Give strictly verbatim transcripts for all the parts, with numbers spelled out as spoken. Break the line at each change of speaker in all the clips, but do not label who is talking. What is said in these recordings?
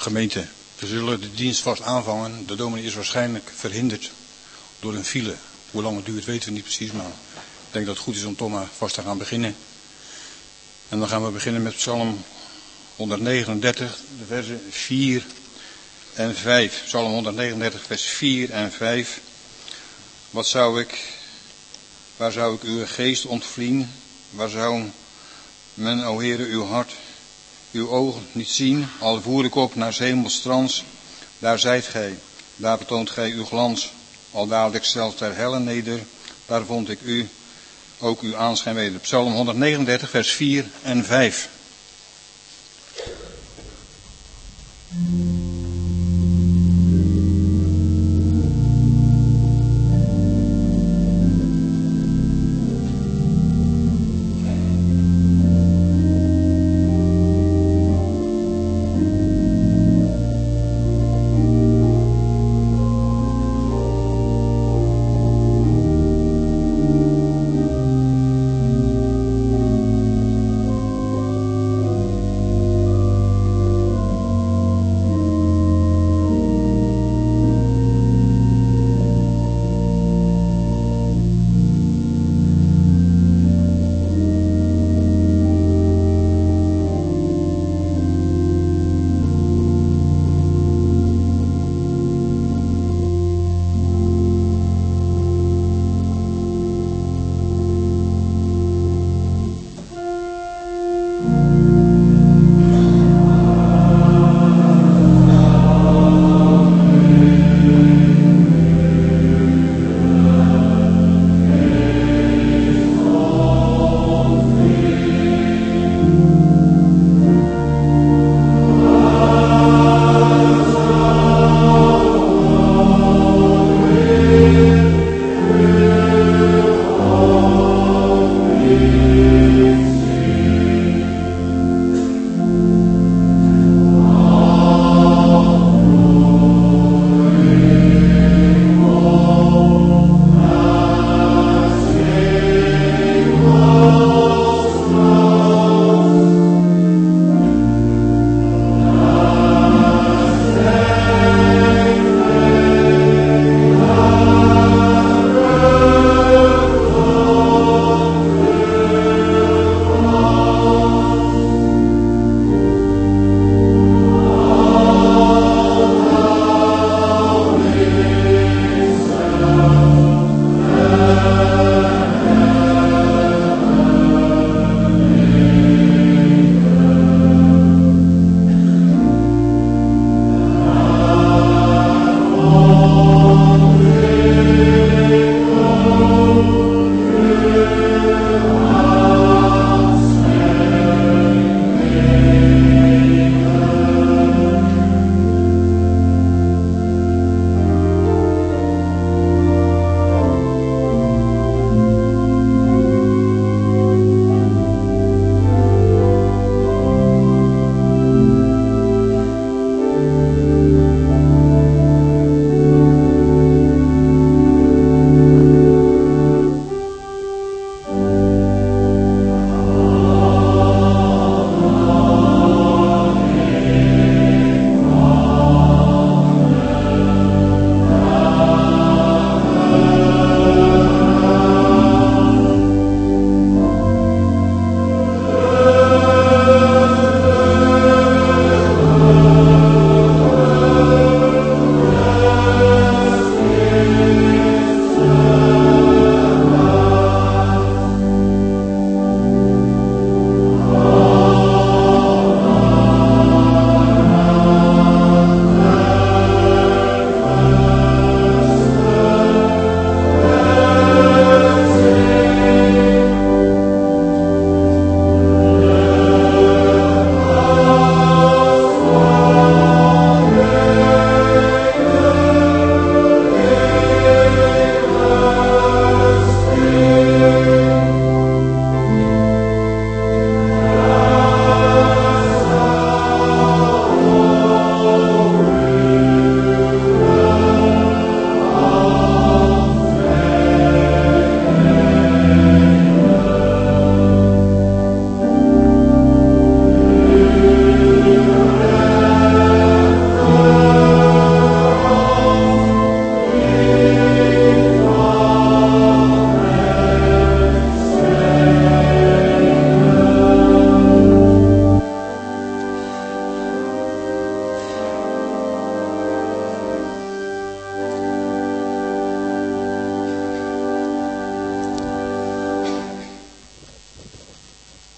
Gemeente, we zullen de dienst vast aanvangen. De dominee is waarschijnlijk verhinderd door een file. Hoe lang het duurt weten we niet precies, maar ik denk dat het goed is om toch maar vast te gaan beginnen. En dan gaan we beginnen met Psalm honderdnegenendertig, de versen vier en vijf. Psalm honderdnegenendertig, vers vier en vijf. Wat zou ik, waar zou ik uw geest ontvliehen? Waar zou men, o Heere, uw hart, uw ogen niet zien? Al voer ik op naar 's hemels strands, daar zijt gij, daar betoont gij uw glans. Al daalde ik zelf ter helle neder, daar vond ik u, ook uw aanschijn weder. Psalm honderdnegenendertig, vers vier en vijf.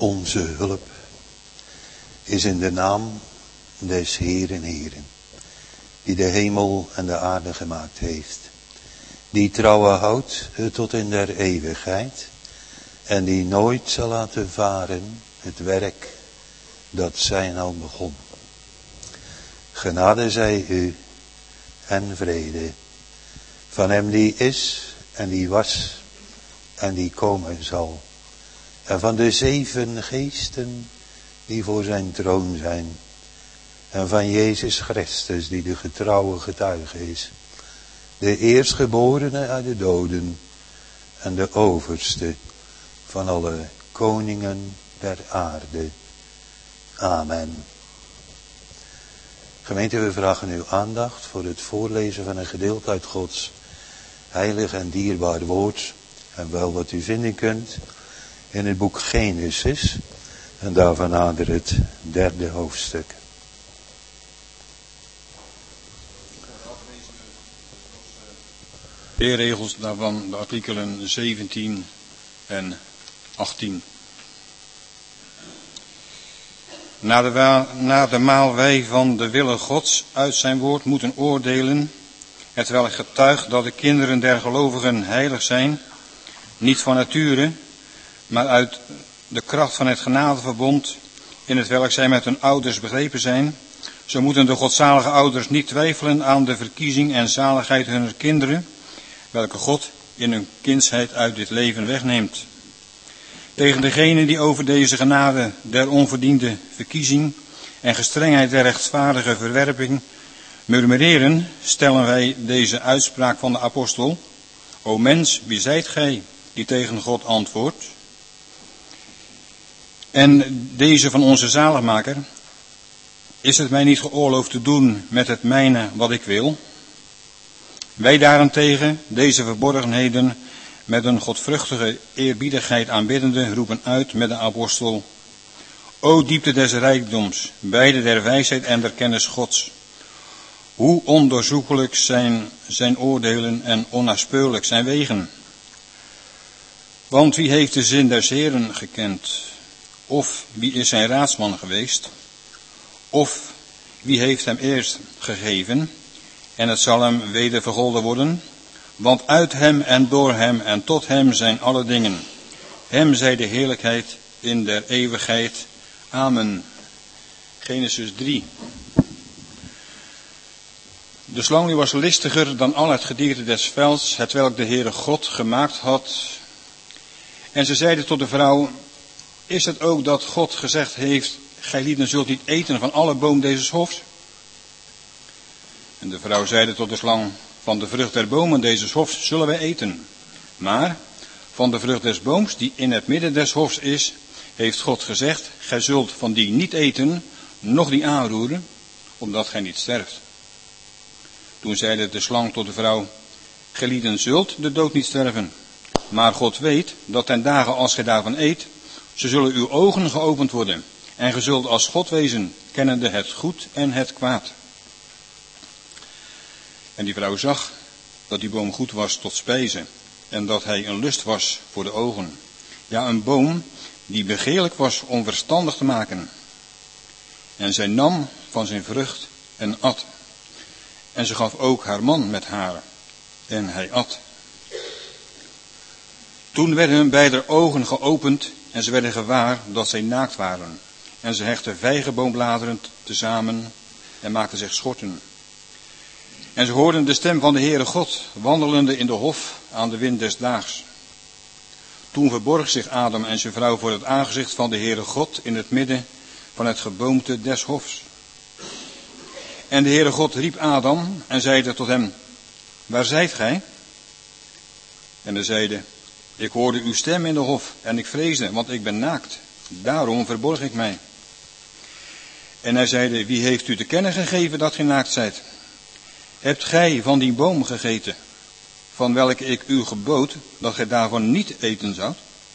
Onze hulp is in de naam des Heeren Heeren, die de hemel en de aarde gemaakt heeft, die trouwen houdt tot in der eeuwigheid en die nooit zal laten varen het werk dat zij al begon. Genade zij u en vrede van hem die is en die was en die komen zal, en van de zeven geesten die voor zijn troon zijn, en van Jezus Christus die de getrouwe getuige is, de eerstgeborene uit de doden en de overste van alle koningen der aarde. Amen. Gemeente, we vragen uw aandacht voor het voorlezen van een gedeelte uit Gods heilig en dierbaar woord. En wel wat u vinden kunt in het boek Genesis. En daarvan nader het derde hoofdstuk.
De regels daarvan, de artikelen zeventien en achttien. Na de, wa- na de maal wij van de wille Gods uit zijn woord moeten oordelen, hetwelk getuigt dat de kinderen der gelovigen heilig zijn, niet van nature, maar uit de kracht van het genadeverbond, in het welk zij met hun ouders begrepen zijn, zo moeten de godzalige ouders niet twijfelen aan de verkiezing en zaligheid hunner kinderen, welke God in hun kindsheid uit dit leven wegneemt. Tegen degenen die over deze genade der onverdiende verkiezing en gestrengheid der rechtvaardige verwerping murmureren, stellen wij deze uitspraak van de apostel: O mens, wie zijt gij die tegen God antwoordt? En deze van onze zaligmaker: is het mij niet geoorloofd te doen met het mijne wat ik wil? Wij daarentegen, deze verborgenheden met een godvruchtige eerbiedigheid aanbiddende, roepen uit met de apostel: O diepte des rijkdoms, beide der wijsheid en der kennis Gods. Hoe ondoorzoekelijk zijn zijn oordelen en onnaspeurlijk zijn wegen. Want wie heeft de zin des Heeren gekend? Of wie is zijn raadsman geweest? Of wie heeft hem eerst gegeven? En het zal hem weder vergolden worden. Want uit hem en door hem en tot hem zijn alle dingen. Hem zij de heerlijkheid in der eeuwigheid. Amen. Genesis drie. De slang die was listiger dan al het gedierte des velds, hetwelk de Heere God gemaakt had. En ze zeiden tot de vrouw: is het ook dat God gezegd heeft: gij lieden zult niet eten van alle boom deze hofs? En de vrouw zeide tot de slang: van de vrucht der bomen deze hofs zullen wij eten. Maar van de vrucht des booms die in het midden des hofs is, heeft God gezegd: gij zult van die niet eten, noch die aanroeren, omdat gij niet sterft. Toen zeide de slang tot de vrouw: gij lieden zult de dood niet sterven. Maar God weet dat ten dagen als gij daarvan eet, zo zullen uw ogen geopend worden. En gij zult als God wezen, kennende het goed en het kwaad. En die vrouw zag dat die boom goed was tot spijze, en dat hij een lust was voor de ogen. Ja, een boom die begeerlijk was om verstandig te maken. En zij nam van zijn vrucht en at. En ze gaf ook haar man met haar, en hij at. Toen werden hun beider ogen geopend, en ze werden gewaar dat zij naakt waren. En ze hechtten vijgenboombladeren tezamen en maakten zich schorten. En ze hoorden de stem van de Heere God, wandelende in de hof aan de wind des daags. Toen verborg zich Adam en zijn vrouw voor het aangezicht van de Heere God in het midden van het geboomte des hofs. En de Heere God riep Adam en zeide tot hem: waar zijt gij? En hij zeide: ik hoorde uw stem in de hof en ik vreesde, want ik ben naakt. Daarom verborg ik mij. En hij zeide: wie heeft u te kennen gegeven dat gij naakt zijt? Hebt gij van die boom gegeten, van welke ik u gebood, dat gij daarvan niet eten zoudt?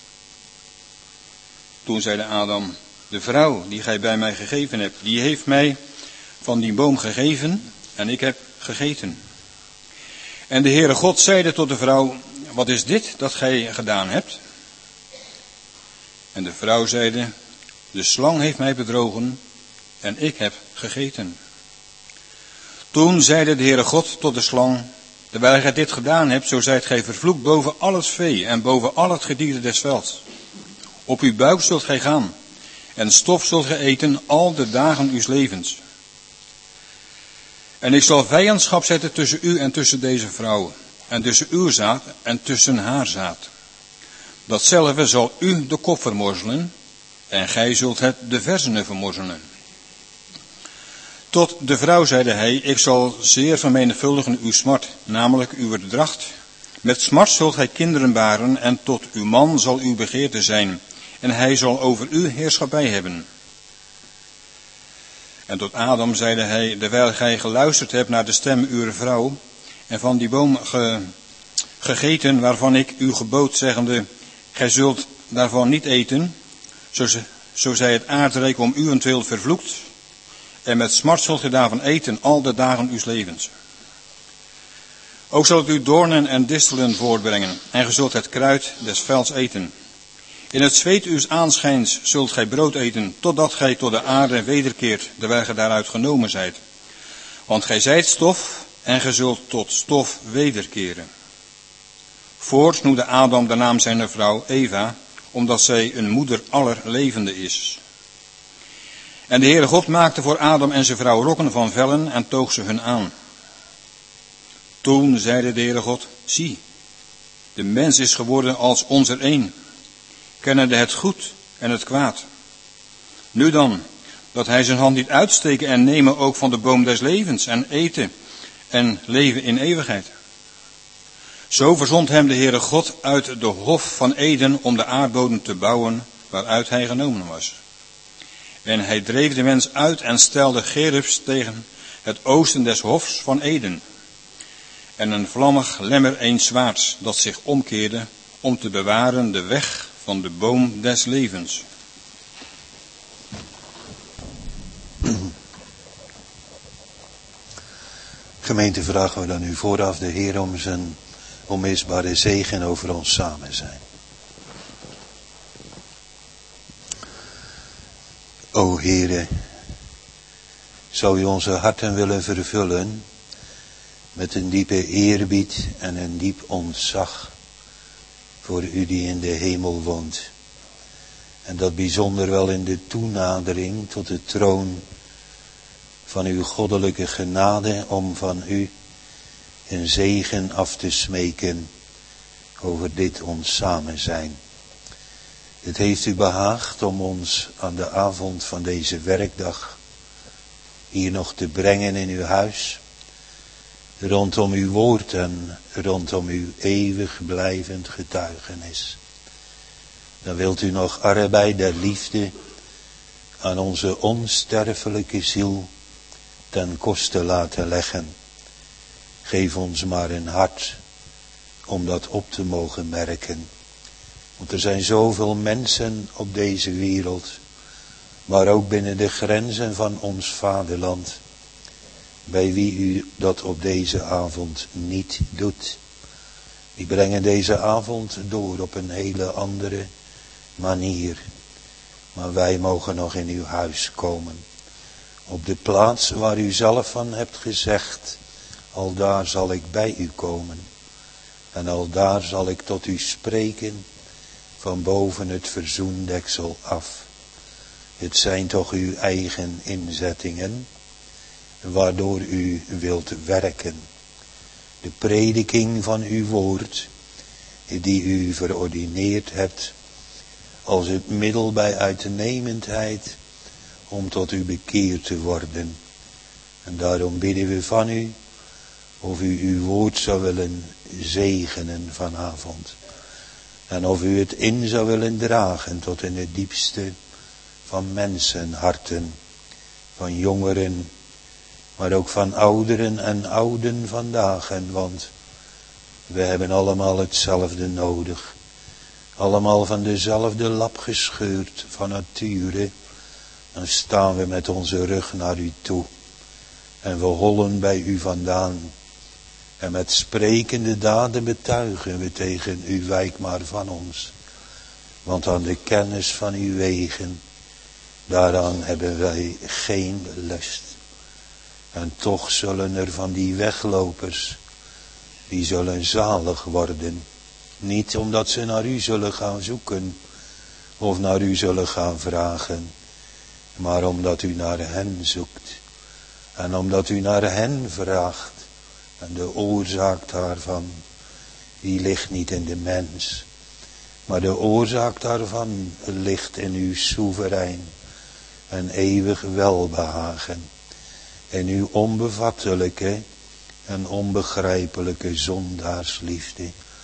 Toen zeide Adam: de vrouw die gij bij mij gegeven hebt, die heeft mij van die boom gegeven en ik heb gegeten. En de Heere God zeide tot de vrouw: wat is dit dat gij gedaan hebt? En de vrouw zeide, de slang heeft mij bedrogen en ik heb gegeten. Toen zeide de Heere God tot de slang, terwijl gij dit gedaan hebt, zo zijt gij vervloekt boven al het vee en boven al het gedierte des velds. Op uw buik zult gij gaan en stof zult gij eten al de dagen uws levens. En ik zal vijandschap zetten tussen u en tussen deze vrouw, en tussen uw zaad en tussen haar zaad. Datzelfde zal u de kop vermorzelen, en gij zult het de versenen vermorzelen. Tot de vrouw zeide hij, ik zal zeer vermenigvuldigen uw smart, namelijk uw dracht. Met smart zult gij kinderen baren, en tot uw man zal uw begeerte zijn, en hij zal over u heerschappij hebben. En tot Adam zeide hij, terwijl gij geluisterd hebt naar de stem uw vrouw, en van die boom ge, gegeten waarvan ik u gebood, zeggende, gij zult daarvan niet eten, zo, zo zij het aardrijk om uwentwil vervloekt, en met smart zult gij daarvan eten al de dagen uws levens. Ook zal het u doornen en distelen voortbrengen, en gij zult het kruid des velds eten. In het zweet uws aanschijns zult gij brood eten, totdat gij tot de aarde wederkeert, terwijl gij daaruit genomen zijt. Want gij zijt stof, en gij zult tot stof wederkeren. Voorts noemde Adam de naam zijner vrouw Eva, omdat zij een moeder aller levenden is. En de Heere God maakte voor Adam en zijn vrouw rokken van vellen en toog ze hun aan. Toen zeide de Heere God, zie, de mens is geworden als ons er een, kennende het goed en het kwaad. Nu dan, dat hij zijn hand niet uitsteken en nemen ook van de boom des levens en eten en leven in eeuwigheid. Zo verzond hem de Heere God uit de hof van Eden om de aardbodem te bouwen waaruit hij genomen was. En hij dreef de mens uit en stelde gerubs tegen het oosten des hofs van Eden. En een vlammig lemmer een zwaards dat zich omkeerde om te bewaren de weg van de boom des levens.
Gemeente, vragen we dan u vooraf de Heer om zijn onmisbare zegen over ons samen zijn. O Heere, zou u onze harten willen vervullen met een diepe eerbied en een diep ontzag voor u die in de hemel woont. En dat bijzonder wel in de toenadering tot de troon van uw goddelijke genade om van u een zegen af te smeken over dit ons samen zijn. Het heeft u behaagd om ons aan de avond van deze werkdag hier nog te brengen in uw huis, rondom uw woord en rondom uw eeuwig blijvend getuigenis. Dan wilt u nog arbeid der liefde aan onze onsterfelijke ziel ten koste laten leggen. Geef ons maar een hart om dat op te mogen merken. Want er zijn zoveel mensen op deze wereld, maar ook binnen de grenzen van ons vaderland, bij wie u dat op deze avond niet doet. Die brengen deze avond door op een hele andere manier. Maar wij mogen nog in uw huis komen. Op de plaats waar u zelf van hebt gezegd, al daar zal ik bij u komen. En al daar zal ik tot u spreken van boven het verzoendeksel af. Het zijn toch uw eigen inzettingen, waardoor u wilt werken. De prediking van uw woord, die u verordineerd hebt, als het middel bij uitnemendheid om tot u bekeerd te worden. En daarom bidden we van u, of u uw woord zou willen zegenen vanavond. En of u het in zou willen dragen tot in het diepste van mensenharten, van jongeren, maar ook van ouderen en ouden vandaag. En want we hebben allemaal hetzelfde nodig. Allemaal van dezelfde lap gescheurd van nature. Dan staan we met onze rug naar u toe. En we hollen bij u vandaan. En met sprekende daden betuigen we tegen u, wijk maar van ons. Want aan de kennis van uw wegen, daaraan hebben wij geen lust. En toch zullen er van die weglopers, die zullen zalig worden. Niet omdat ze naar u zullen gaan zoeken, of naar u zullen gaan vragen, maar omdat u naar hen zoekt. En omdat u naar hen vraagt. En de oorzaak daarvan, die ligt niet in de mens. Maar de oorzaak daarvan ligt in uw soeverein en eeuwig welbehagen. In uw onbevattelijke en onbegrijpelijke zondaarsliefde.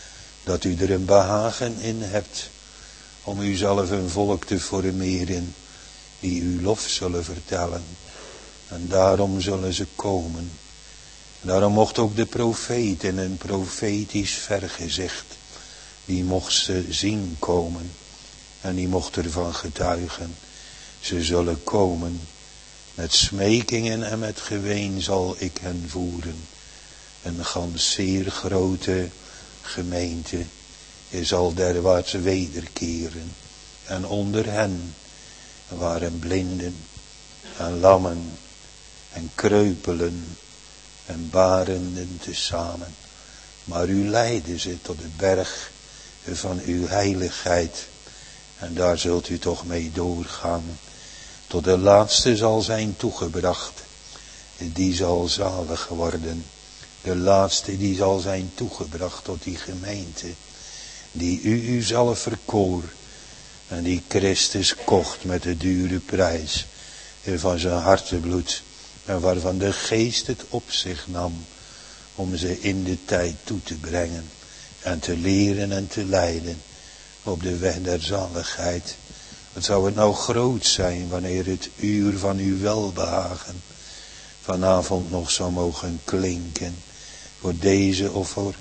Dat u er een behagen in hebt om uzelf een volk te formeren die uw lof zullen vertellen. En daarom zullen ze komen. Daarom mocht ook de profeet in een profetisch vergezicht, die mocht ze zien komen. En die mocht ervan getuigen. Ze zullen komen. Met smekingen en met geween zal ik hen voeren. Een gans zeer grote gemeente. Je zal derwaarts wederkeren. En onder hen waren blinden en lammen en kreupelen en barenden tezamen. Maar u leidde ze tot de berg van uw heiligheid. En daar zult u toch mee doorgaan. Tot de laatste zal zijn toegebracht. Die zal zalig worden. De laatste die zal zijn toegebracht tot die gemeente. Die u uzelf verkoor. En die Christus kocht met de dure prijs. Van zijn hartebloed. En waarvan de geest het op zich nam. Om ze in de tijd toe te brengen. En te leren en te leiden. Op de weg der zaligheid. Wat zou het nou groot zijn wanneer het uur van uw welbehagen vanavond nog zou mogen klinken. Voor deze of voor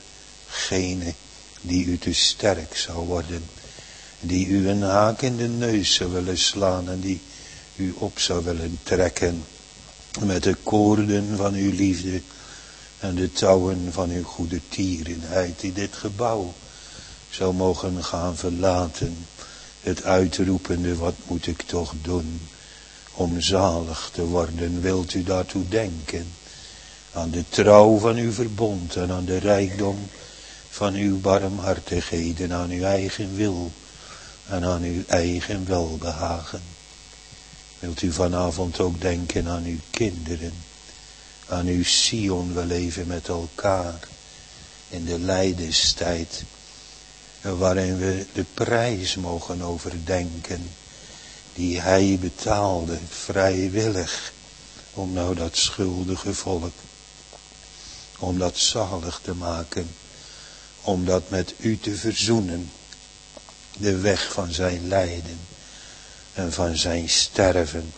gene die u te sterk zou worden. Die u een haak in de neus zou willen slaan en die u op zou willen trekken. Met de koorden van uw liefde en de touwen van uw goede tierenheid. Die dit gebouw zou mogen gaan verlaten. Het uitroepende, wat moet ik toch doen om zalig te worden? Wilt u daartoe denken? Aan de trouw van uw verbond en aan de rijkdom van uw barmhartigheden, aan uw eigen wil en aan uw eigen welbehagen. Wilt u vanavond ook denken aan uw kinderen, aan uw Sion, we leven met elkaar in de lijdenstijd. Waarin we de prijs mogen overdenken. Die hij betaalde vrijwillig. Om nou dat schuldige volk. Om dat zalig te maken. Om dat met u te verzoenen. De weg van zijn lijden. En van zijn sterven.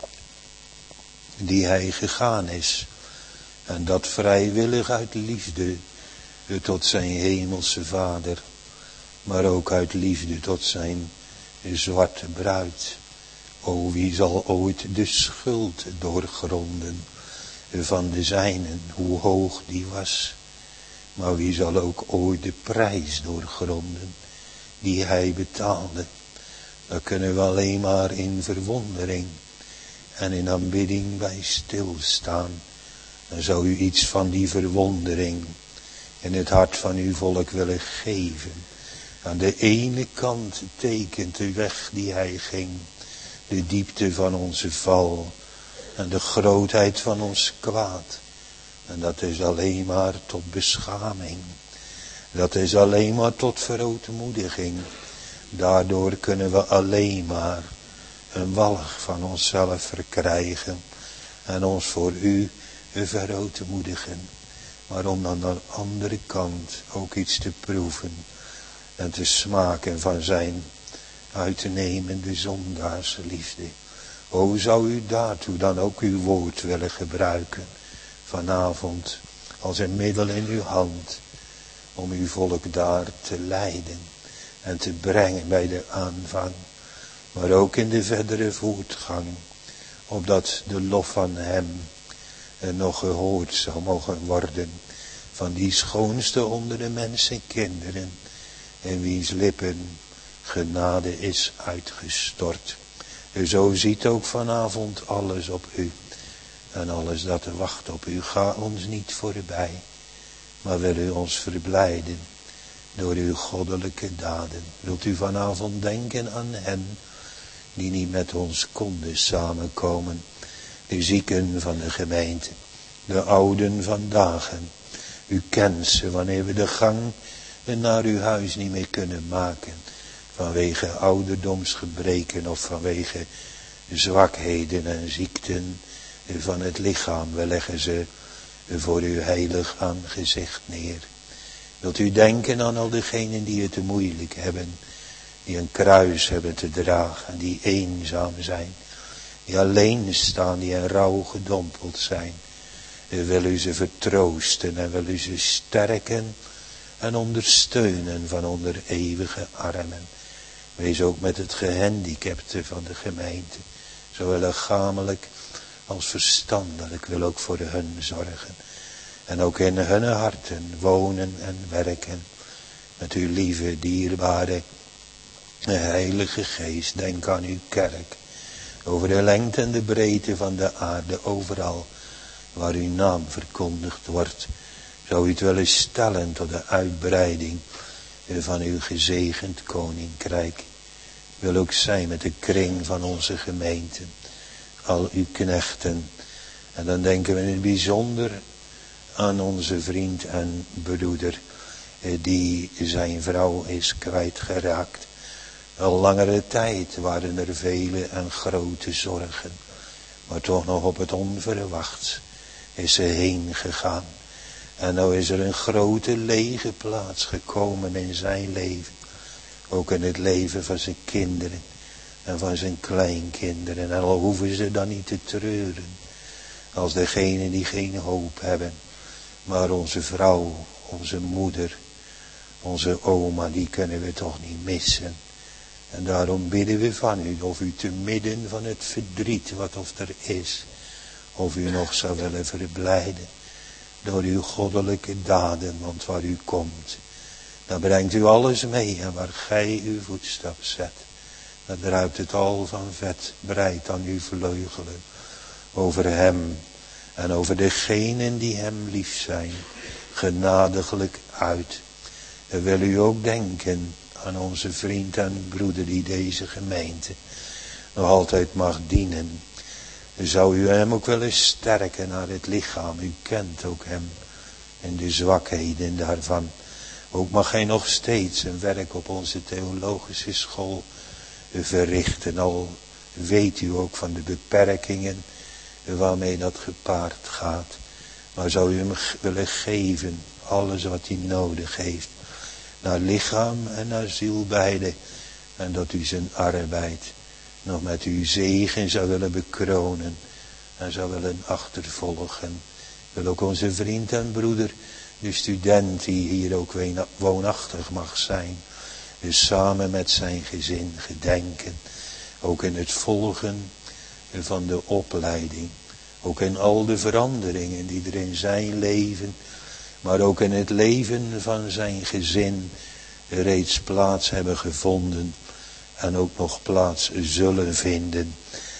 Die hij gegaan is. En dat vrijwillig uit liefde. Tot zijn hemelse vader. Maar ook uit liefde tot zijn zwarte bruid. O, wie zal ooit de schuld doorgronden van de zijnen, hoe hoog die was. Maar wie zal ook ooit de prijs doorgronden die hij betaalde. Daar kunnen we alleen maar in verwondering en in aanbidding bij stilstaan. Dan zou u iets van die verwondering in het hart van uw volk willen geven. Aan de ene kant tekent de weg die hij ging. De diepte van onze val. En de grootheid van ons kwaad. En dat is alleen maar tot beschaming. Dat is alleen maar tot verootmoediging. Daardoor kunnen we alleen maar een walg van onszelf verkrijgen. En ons voor u verootmoedigen. Maar om aan de andere kant ook iets te proeven. En te smaken van zijn uitnemende zondaarsliefde. O, zou u daartoe dan ook uw woord willen gebruiken. Vanavond als een middel in uw hand. Om uw volk daar te leiden. En te brengen bij de aanvang. Maar ook in de verdere voortgang. Opdat de lof van hem nog gehoord zou mogen worden. Van die schoonste onder de mensenkinderen. En wiens lippen genade is uitgestort. U zo ziet ook vanavond alles op u. En alles dat er wacht op u. Ga ons niet voorbij. Maar wil u ons verblijden. Door uw goddelijke daden. Wilt u vanavond denken aan hen. Die niet met ons konden samenkomen. De zieken van de gemeente. De ouden van dagen. U kent ze wanneer we de gang naar uw huis niet meer kunnen maken. Vanwege ouderdomsgebreken of vanwege zwakheden en ziekten van het lichaam. We leggen ze voor uw heilig aangezicht neer. Wilt u denken aan al diegenen die het te moeilijk hebben. Die een kruis hebben te dragen. Die eenzaam zijn. Die alleen staan. Die in rouw gedompeld zijn. Wil u ze vertroosten en wil u ze sterken en ondersteunen van onder eeuwige armen. Wees ook met het gehandicapte van de gemeente. Zowel lichamelijk als verstandelijk wil ook voor hun zorgen. En ook in hun harten wonen en werken. Met uw lieve, dierbare, heilige geest. Denk aan uw kerk. Over de lengte en de breedte van de aarde. Overal waar uw naam verkondigd wordt. Zou u het willen stellen tot de uitbreiding van uw gezegend koninkrijk. Wil ook zijn met de kring van onze gemeente. Al uw knechten. En dan denken we in het bijzonder aan onze vriend en broeder. Die zijn vrouw is kwijtgeraakt. Al langere tijd waren er vele en grote zorgen. Maar toch nog op het onverwachts is ze heen gegaan. En nou is er een grote lege plaats gekomen in zijn leven. Ook in het leven van zijn kinderen. En van zijn kleinkinderen. En al hoeven ze dan niet te treuren. Als degenen die geen hoop hebben. Maar onze vrouw, onze moeder, onze oma, die kunnen we toch niet missen. En daarom bidden we van u, of u te midden van het verdriet wat of er is, of u nog zou willen verblijden. Door uw goddelijke daden, want waar u komt, dan brengt u alles mee. En waar gij uw voetstap zet, dan druipt het al van vet, breidt aan uw vleugelen. Over hem en over degenen die hem lief zijn, genadiglijk uit. En wil u ook denken aan onze vriend en broeder die deze gemeente nog altijd mag dienen. Zou u hem ook willen sterken naar het lichaam. U kent ook hem en de zwakheden daarvan. Ook mag hij nog steeds een werk op onze theologische school verrichten. Al weet u ook van de beperkingen waarmee dat gepaard gaat. Maar zou u hem willen geven alles wat hij nodig heeft. Naar lichaam en naar ziel beide. En dat u zijn arbeid nog met uw zegen zou willen bekronen. En zou willen achtervolgen. Wil ook onze vriend en broeder, de student die hier ook woonachtig mag zijn. Dus samen met zijn gezin gedenken. Ook in het volgen van de opleiding. Ook in al de veranderingen die er in zijn leven, maar ook in het leven van zijn gezin reeds plaats hebben gevonden. En ook nog plaats zullen vinden.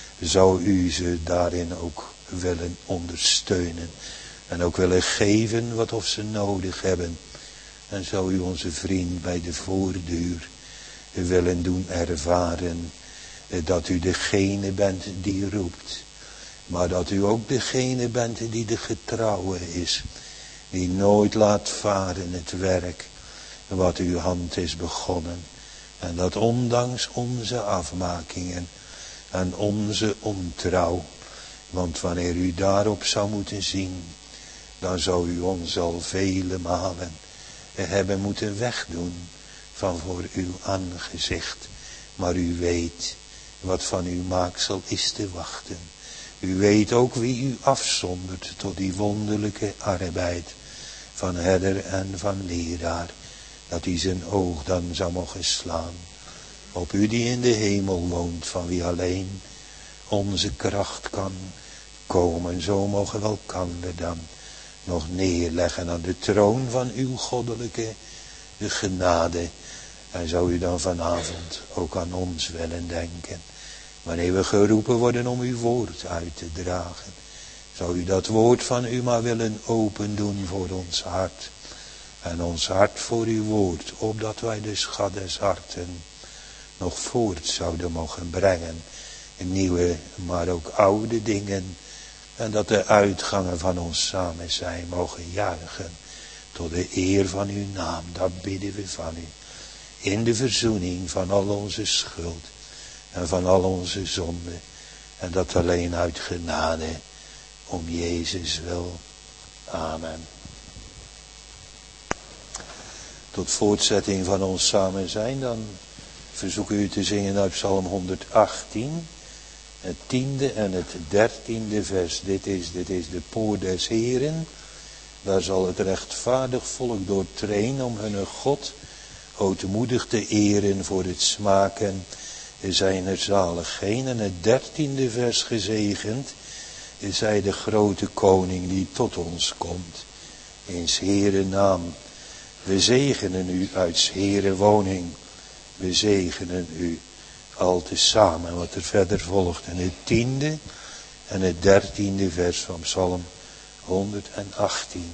Zou u ze daarin ook willen ondersteunen. En ook willen geven wat of ze nodig hebben. En zou u onze vriend bij de voordeur willen doen ervaren. Dat u degene bent die roept. Maar dat u ook degene bent die de getrouwe is. Die nooit laat varen het werk wat uw hand is begonnen. En dat ondanks onze afmakingen en onze ontrouw. Want wanneer u daarop zou moeten zien, dan zou u ons al vele malen hebben moeten wegdoen van voor uw aangezicht. Maar u weet wat van uw maaksel is te wachten. U weet ook wie u afzondert tot die wonderlijke arbeid van herder en van leraar. Dat hij zijn oog dan zou mogen slaan op u die in de hemel woont, van wie alleen onze kracht kan komen. Zo mogen we elkander dan nog neerleggen aan de troon van uw goddelijke genade. En zou u dan vanavond ook aan ons willen denken. Wanneer we geroepen worden om uw woord uit te dragen. Zou u dat woord van u maar willen open doen voor ons hart. En ons hart voor uw woord. Opdat wij de schat des harten nog voort zouden mogen brengen. Nieuwe, maar ook oude dingen. En dat de uitgangen van ons samen zijn mogen juichen. Tot de eer van uw naam. Dat bidden we van u. In de verzoening van al onze schuld. En van al onze zonden. En dat alleen uit genade. Om Jezus wil. Amen. Tot voortzetting van ons samen zijn. Dan verzoek ik u te zingen uit Psalm honderdachttien. Het tiende en het dertiende vers. Dit is, dit is de poort des Heren. Daar zal het rechtvaardig volk doortreden om hun God ootmoedig te eren voor het smaken zijner zaligheden. En het dertiende vers gezegend is hij de grote koning die tot ons komt. In 's Heren naam. We zegenen u uit 's Heren woning. We zegenen u al tezamen wat er verder volgt. En het tiende en het dertiende vers van Psalm honderdachttien.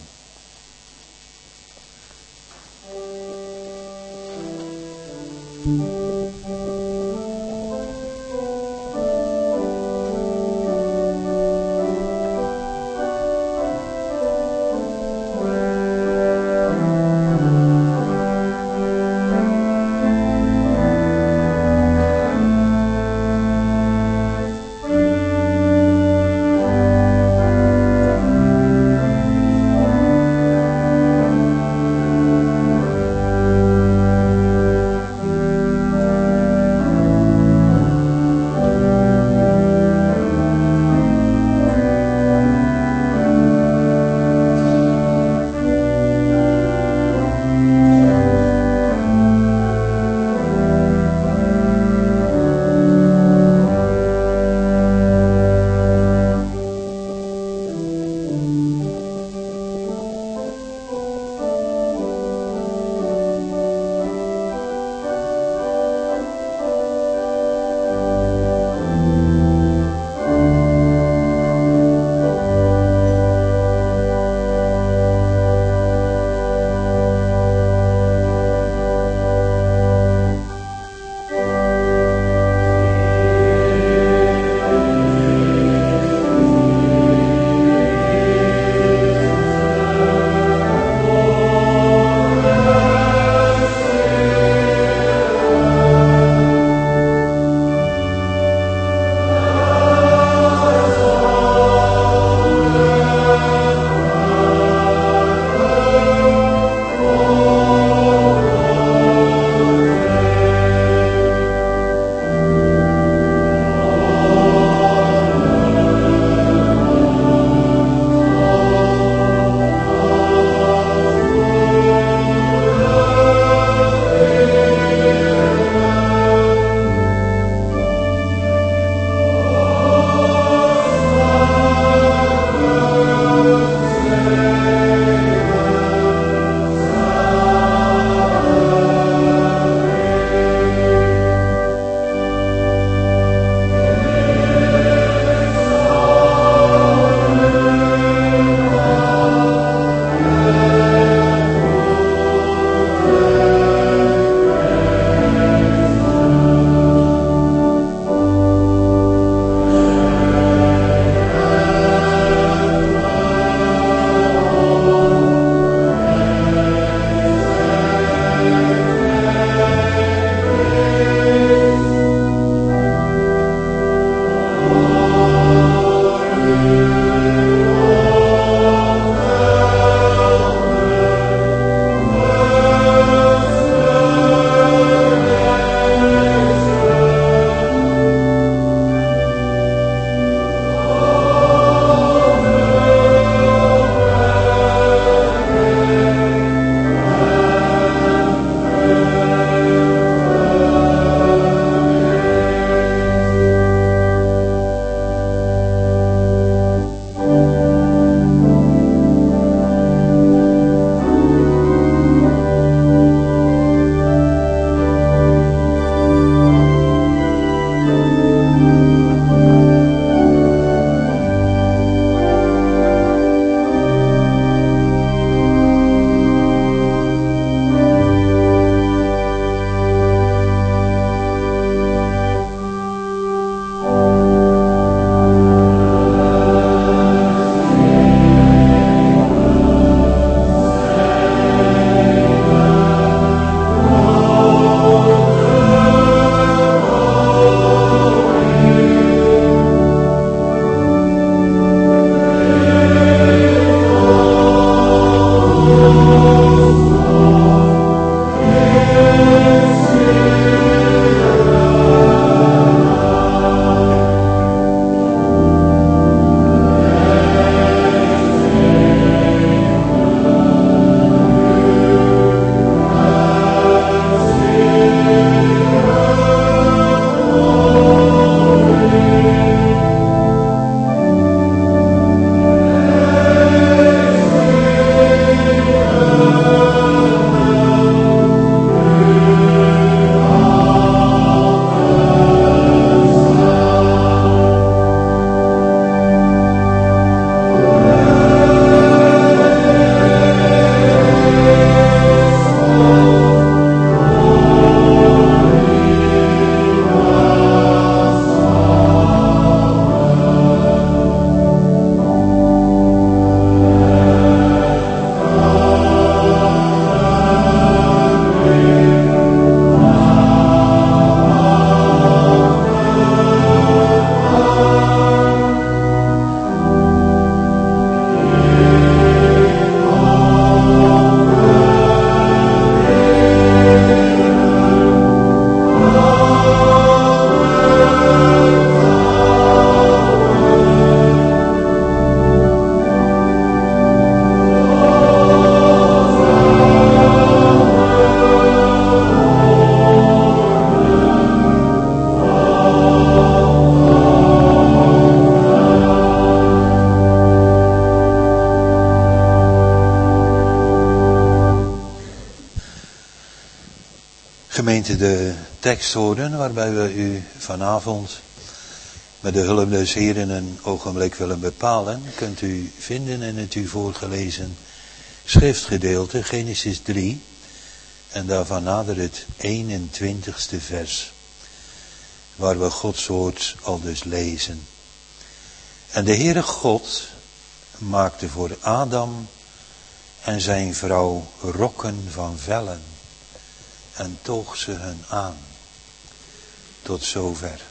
Gemeente, de tekstwoorden waarbij we u vanavond met de hulp des Heren een ogenblik willen bepalen, kunt u vinden in het u voorgelezen schriftgedeelte, Genesis drie, en daarvan nader het eenentwintigste vers, waar we Gods woord al dus lezen. En de Heere God maakte voor Adam en zijn vrouw rokken van vellen en toog ze hun aan. Tot zover.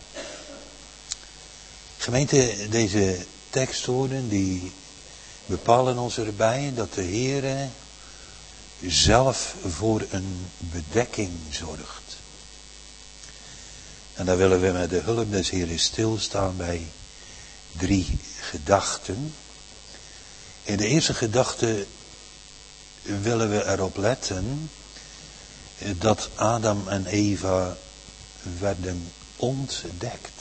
Gemeente, deze tekstwoorden die bepalen ons erbij dat de Heere zelf voor een bedekking zorgt. En daar willen we met de hulp des Heeren stilstaan bij drie gedachten. In de eerste gedachte willen we erop letten dat Adam en Eva werden ontdekt.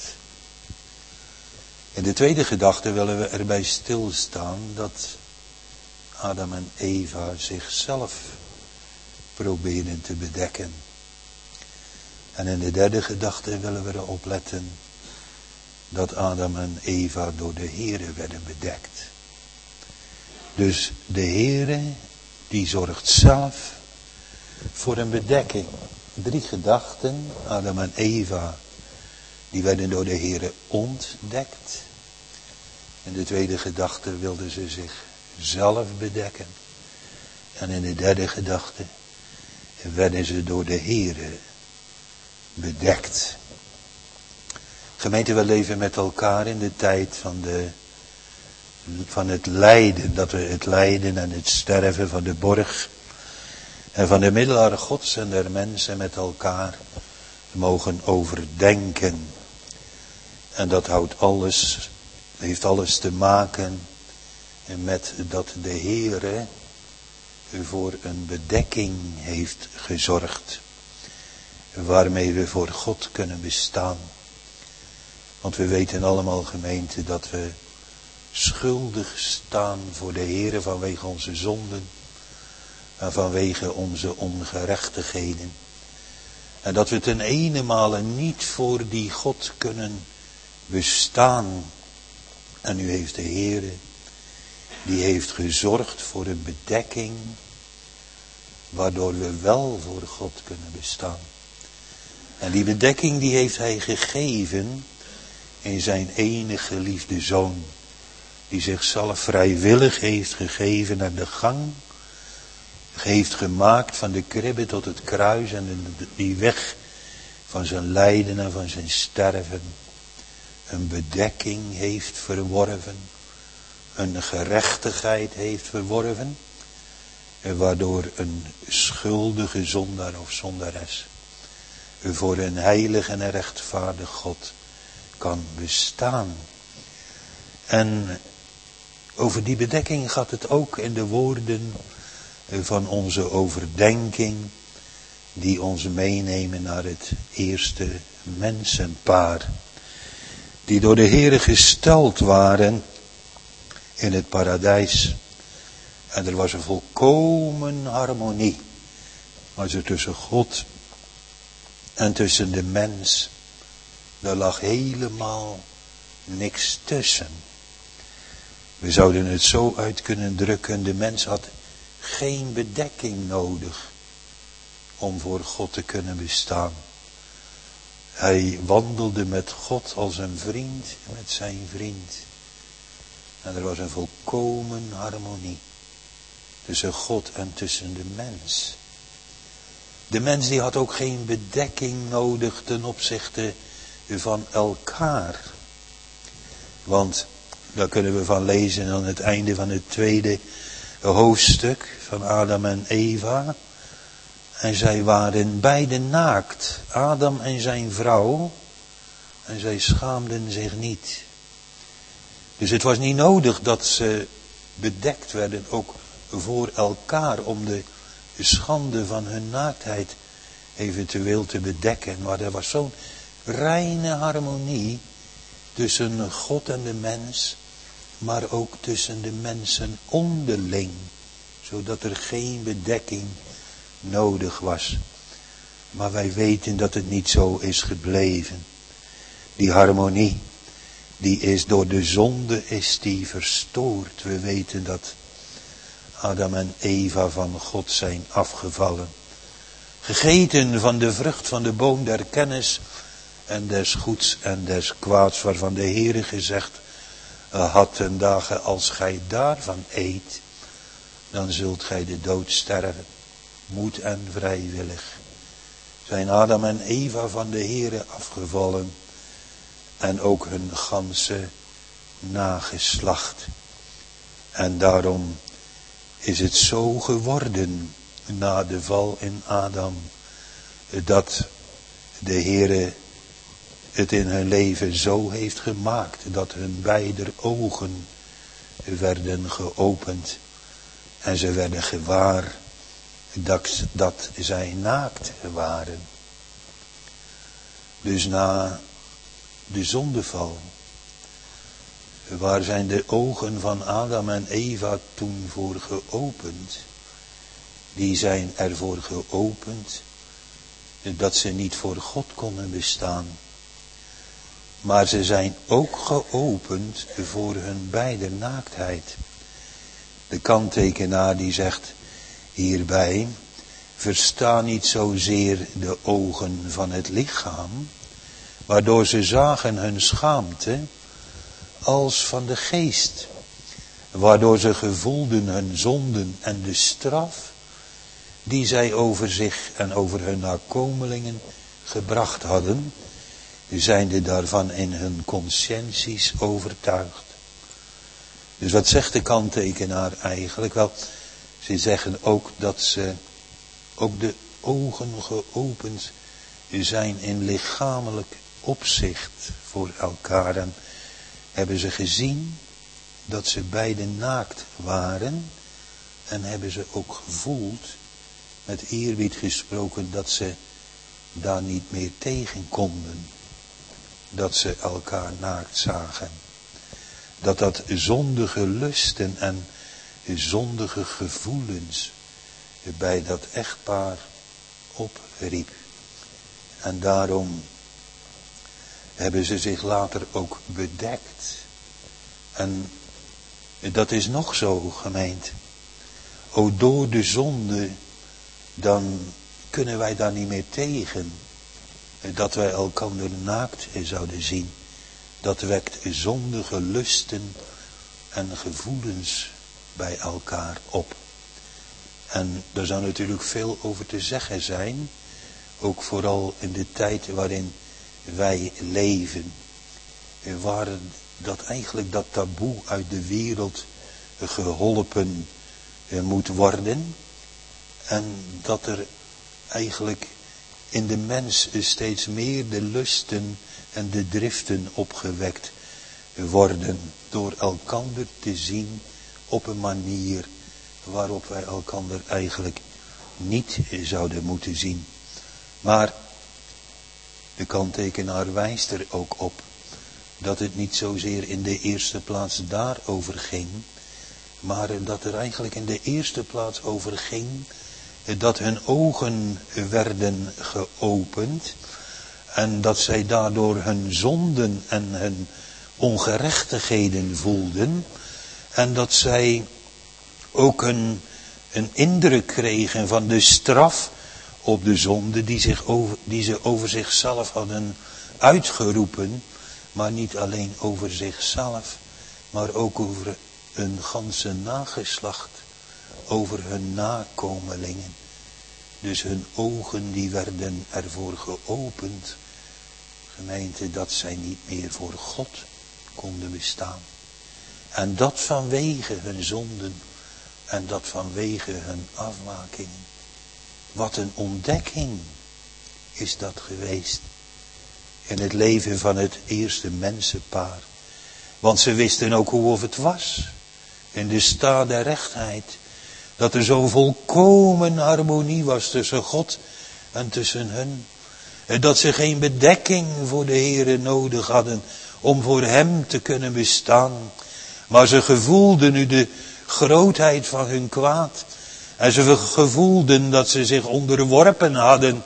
In de tweede gedachte willen we erbij stilstaan dat Adam en Eva zichzelf proberen te bedekken. En in de derde gedachte willen we erop letten dat Adam en Eva door de Heere werden bedekt. Dus de Heere die zorgt zelf voor een bedekking. Drie gedachten, Adam en Eva, die werden door de Heere ontdekt. In de tweede gedachte wilden ze zichzelf bedekken. En in de derde gedachte werden ze door de Heere bedekt. Gemeente, we leven met elkaar in de tijd van, de, van het lijden. Dat we het lijden en het sterven van de borg en van de middelaar Gods en der mensen met elkaar mogen overdenken. En dat houdt alles, heeft alles te maken met dat de Heere voor een bedekking heeft gezorgd. Waarmee we voor God kunnen bestaan. Want we weten allemaal, gemeente, dat we schuldig staan voor de Heere vanwege onze zonden. En vanwege onze ongerechtigheden. En dat we ten ene niet voor die God kunnen bestaan. En nu heeft de Heere, die heeft gezorgd voor een bedekking, waardoor we wel voor God kunnen bestaan. En die bedekking die heeft hij gegeven in zijn enige geliefde Zoon, die zichzelf vrijwillig heeft gegeven aan de gang, heeft gemaakt van de kribbe tot het kruis en die weg van zijn lijden en van zijn sterven een bedekking heeft verworven, een gerechtigheid heeft verworven, waardoor een schuldige zondaar of zondares voor een heilig en een rechtvaardig God kan bestaan. En over die bedekking gaat het ook in de woorden van onze overdenking, die ons meenemen naar het eerste mensenpaar, die door de Heere gesteld waren in het paradijs. En er was een volkomen harmonie, was er tussen God en tussen de mens. Daar lag helemaal niks tussen. We zouden het zo uit kunnen drukken, de mens had geen bedekking nodig om voor God te kunnen bestaan. Hij wandelde met God als een vriend met zijn vriend. En er was een volkomen harmonie tussen God en tussen de mens. De mens die had ook geen bedekking nodig ten opzichte van elkaar. Want daar kunnen we van lezen aan het einde van het tweede hoofdstuk van Adam en Eva. En zij waren beiden naakt, Adam en zijn vrouw. En zij schaamden zich niet. Dus het was niet nodig dat ze bedekt werden, ook voor elkaar, om de schande van hun naaktheid eventueel te bedekken. Maar er was zo'n reine harmonie tussen God en de mens, maar ook tussen de mensen onderling, zodat er geen bedekking nodig was. Maar wij weten dat het niet zo is gebleven. Die harmonie, die is door de zonde is die verstoord. We weten dat Adam en Eva van God zijn afgevallen. Gegeten van de vrucht van de boom der kennis en des goeds en des kwaads, waarvan de Heere gezegd had ten dagen, als gij daarvan eet, dan zult gij de dood sterven. Moed en vrijwillig zijn Adam en Eva van de Heere afgevallen en ook hun ganse nageslacht. En daarom is het zo geworden na de val in Adam, dat de Heere het in hun leven zo heeft gemaakt dat hun beider ogen werden geopend en ze werden gewaar dat, dat zij naakt waren. Dus na de zondeval, waar zijn de ogen van Adam en Eva toen voor geopend? Die zijn ervoor geopend dat ze niet voor God konden bestaan. Maar ze zijn ook geopend voor hun beider naaktheid. De kanttekenaar die zegt hierbij, versta niet zozeer de ogen van het lichaam, waardoor ze zagen hun schaamte, als van de geest, waardoor ze gevoelden hun zonden en de straf, die zij over zich en over hun nakomelingen gebracht hadden, zijnde daarvan in hun conscienties overtuigd. Dus wat zegt de kanttekenaar eigenlijk? Wel, ze zeggen ook dat ze ook de ogen geopend zijn in lichamelijk opzicht voor elkaar. En hebben ze gezien dat ze beiden naakt waren en hebben ze ook gevoeld, met eerbied gesproken, dat ze daar niet meer tegen konden. Dat ze elkaar naakt zagen. Dat dat zondige lusten en zondige gevoelens bij dat echtpaar opriep. En daarom hebben ze zich later ook bedekt. En dat is nog zo, gemeente. O, door de zonde, dan kunnen wij daar niet meer tegen. Dat wij elkander naakt zouden zien. Dat wekt zondige lusten en gevoelens bij elkaar op. En er zou natuurlijk veel over te zeggen zijn. Ook vooral in de tijd waarin wij leven. Waar dat eigenlijk dat taboe uit de wereld geholpen moet worden. En dat er eigenlijk in de mens steeds meer de lusten en de driften opgewekt worden. Door elkander te zien op een manier waarop wij elkander eigenlijk niet zouden moeten zien. Maar de kanttekenaar wijst er ook op dat het niet zozeer in de eerste plaats daarover ging, maar dat er eigenlijk in de eerste plaats over ging dat hun ogen werden geopend en dat zij daardoor hun zonden en hun ongerechtigheden voelden en dat zij ook een, een indruk kregen van de straf op de zonde die, zich over, die ze over zichzelf hadden uitgeroepen, maar niet alleen over zichzelf, maar ook over een ganse nageslacht, over hun nakomelingen. Dus hun ogen die werden ervoor geopend, gemeente, dat zij niet meer voor God konden bestaan. En dat vanwege hun zonden en dat vanwege hun afmakingen. Wat een ontdekking is dat geweest in het leven van het eerste mensenpaar. Want ze wisten ook hoe of het was in de staat der rechtheid. Dat er zo volkomen harmonie was tussen God en tussen hun. En dat ze geen bedekking voor de Heere nodig hadden om voor hem te kunnen bestaan. Maar ze gevoelden nu de grootheid van hun kwaad. En ze gevoelden dat ze zich onderworpen hadden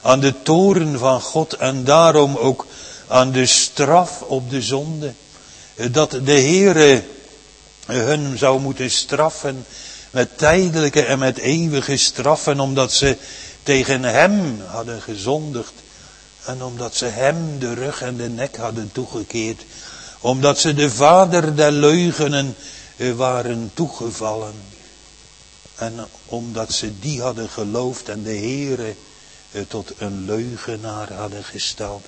aan de toorn van God en daarom ook aan de straf op de zonde. Dat de Heere hun zou moeten straffen met tijdelijke en met eeuwige straffen, omdat ze tegen hem hadden gezondigd en omdat ze hem de rug en de nek hadden toegekeerd, omdat ze de vader der leugenen waren toegevallen en omdat ze die hadden geloofd en de Heere tot een leugenaar hadden gesteld.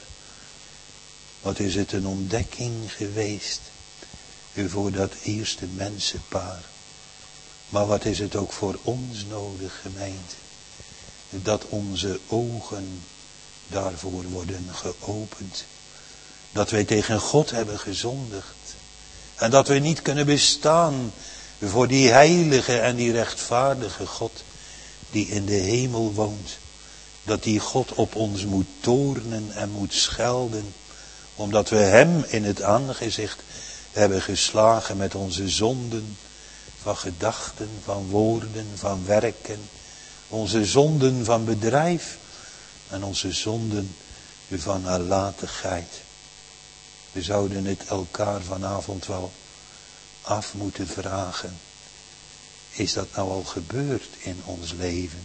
Wat is het een ontdekking geweest voor dat eerste mensenpaar. Maar wat is het ook voor ons nodig, gemeente. Dat onze ogen daarvoor worden geopend. Dat wij tegen God hebben gezondigd. En dat we niet kunnen bestaan voor die heilige en die rechtvaardige God die in de hemel woont. Dat die God op ons moet toornen en moet schelden. Omdat we hem in het aangezicht hebben geslagen met onze zonden. Van gedachten, van woorden, van werken. Onze zonden van bedrijf. En onze zonden van nalatigheid. We zouden het elkaar vanavond wel af moeten vragen. Is dat nou al gebeurd in ons leven?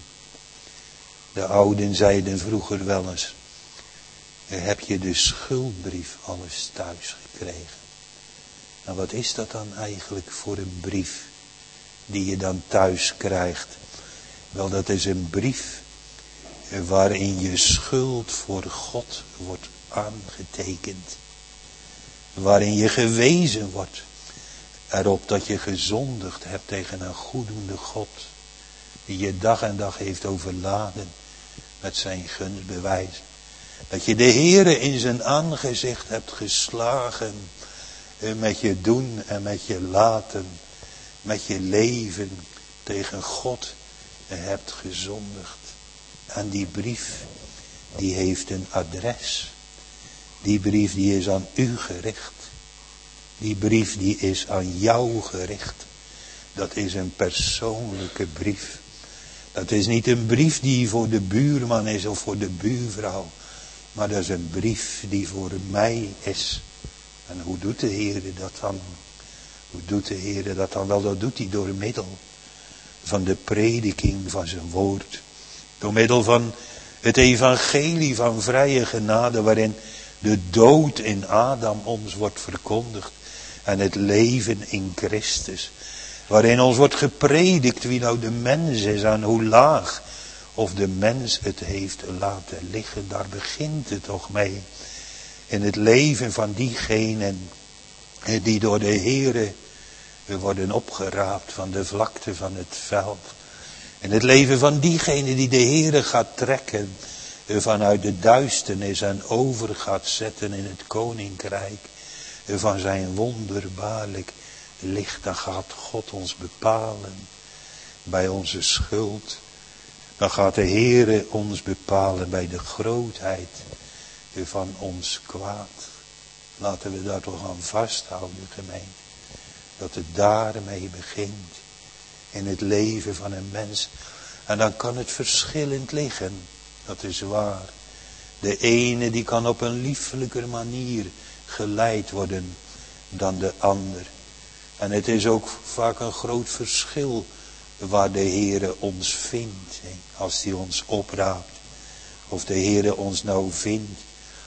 De ouden zeiden vroeger wel eens. Heb je de schuldbrief al eens thuis gekregen? Nou, wat is dat dan eigenlijk voor een brief die je dan thuis krijgt? Wel, dat is een brief waarin je schuld voor God wordt aangetekend. Waarin je gewezen wordt erop dat je gezondigd hebt tegen een goedende God. Die je dag en dag heeft overladen met zijn gunstbewijs. Dat je de Heere in zijn aangezicht hebt geslagen. Met je doen en met je laten. Met je leven tegen God hebt gezondigd. En die brief, die heeft een adres. Die brief die is aan u gericht. Die brief die is aan jou gericht. Dat is een persoonlijke brief. Dat is niet een brief die voor de buurman is of voor de buurvrouw. Maar dat is een brief die voor mij is. En hoe doet de Heer dat dan? Hoe doet de Heer dat dan? Wel, dat doet hij door middel van de prediking van zijn woord. Door middel van het evangelie van vrije genade, waarin de dood in Adam ons wordt verkondigd. En het leven in Christus. Waarin ons wordt gepredikt wie nou de mens is en hoe laag of de mens het heeft laten liggen. Daar begint het toch mee. In het leven van diegenen die door de Heere worden opgeraapt van de vlakte van het veld. In het leven van diegenen die de Heere gaat trekken vanuit de duisternis en over gaat zetten in het koninkrijk van zijn wonderbaarlijk licht. Dan gaat God ons bepalen bij onze schuld. Dan gaat de Heere ons bepalen bij de grootheid van ons kwaad. Laten we daar toch aan vasthouden, gemeente. Dat het daarmee begint. In het leven van een mens. En dan kan het verschillend liggen. Dat is waar. De ene die kan op een liefelijker manier geleid worden dan de ander. En het is ook vaak een groot verschil waar de Heere ons vindt. Als hij ons opraapt. Of de Heere ons nou vindt.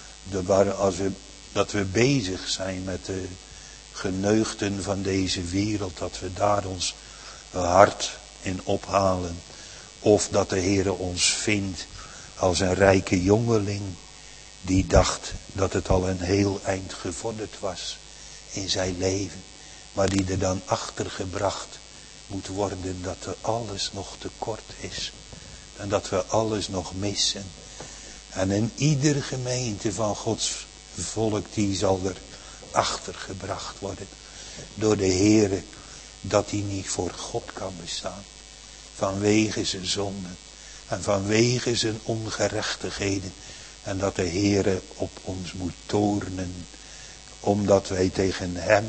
Als we, dat we bezig zijn met de geneugten van deze wereld. Dat we daar ons hart in ophalen. Of dat de Heere ons vindt als een rijke jongeling. Die dacht dat het al een heel eind gevorderd was in zijn leven. Maar die er dan achtergebracht moet worden dat er alles nog tekort is. En dat we alles nog missen. En in ieder gemeente van Gods volk die zal er achtergebracht worden. Door de Heere dat hij niet voor God kan bestaan. Vanwege zijn zonden. En vanwege zijn ongerechtigheden. En dat de Heere op ons moet toornen. Omdat wij tegen hem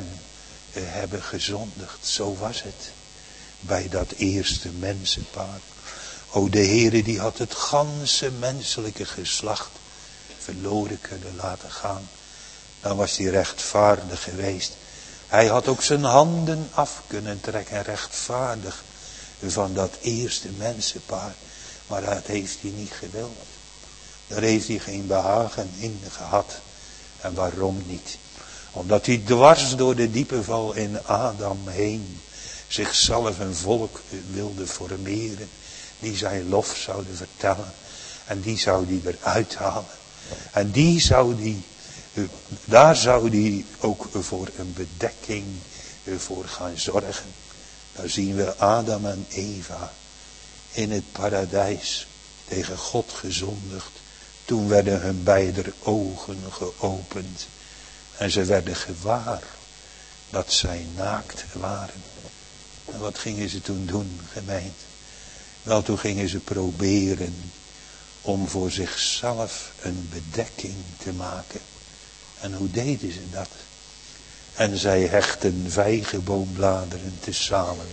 hebben gezondigd. Zo was het. Bij dat eerste mensenpaar. O, de Heere die had het ganse menselijke geslacht verloren kunnen laten gaan. Dan was hij rechtvaardig geweest. Hij had ook zijn handen af kunnen trekken, rechtvaardig, van dat eerste mensenpaar. Maar dat heeft hij niet gewild. Daar heeft hij geen behagen in gehad. En waarom niet? Omdat hij dwars door de diepe val in Adam heen zichzelf een volk wilde formeren. Die zijn lof zouden vertellen. En die zou hij eruit halen. En die zou die, daar zou hij ook voor een bedekking voor gaan zorgen. Daar zien we Adam en Eva in het paradijs tegen God gezondigd. Toen werden hun beider ogen geopend. En ze werden gewaar dat zij naakt waren. En wat gingen ze toen doen, gemeente? Wel, toen gingen ze proberen om voor zichzelf een bedekking te maken. En hoe deden ze dat? En zij hechten vijgenboombladeren tezamen.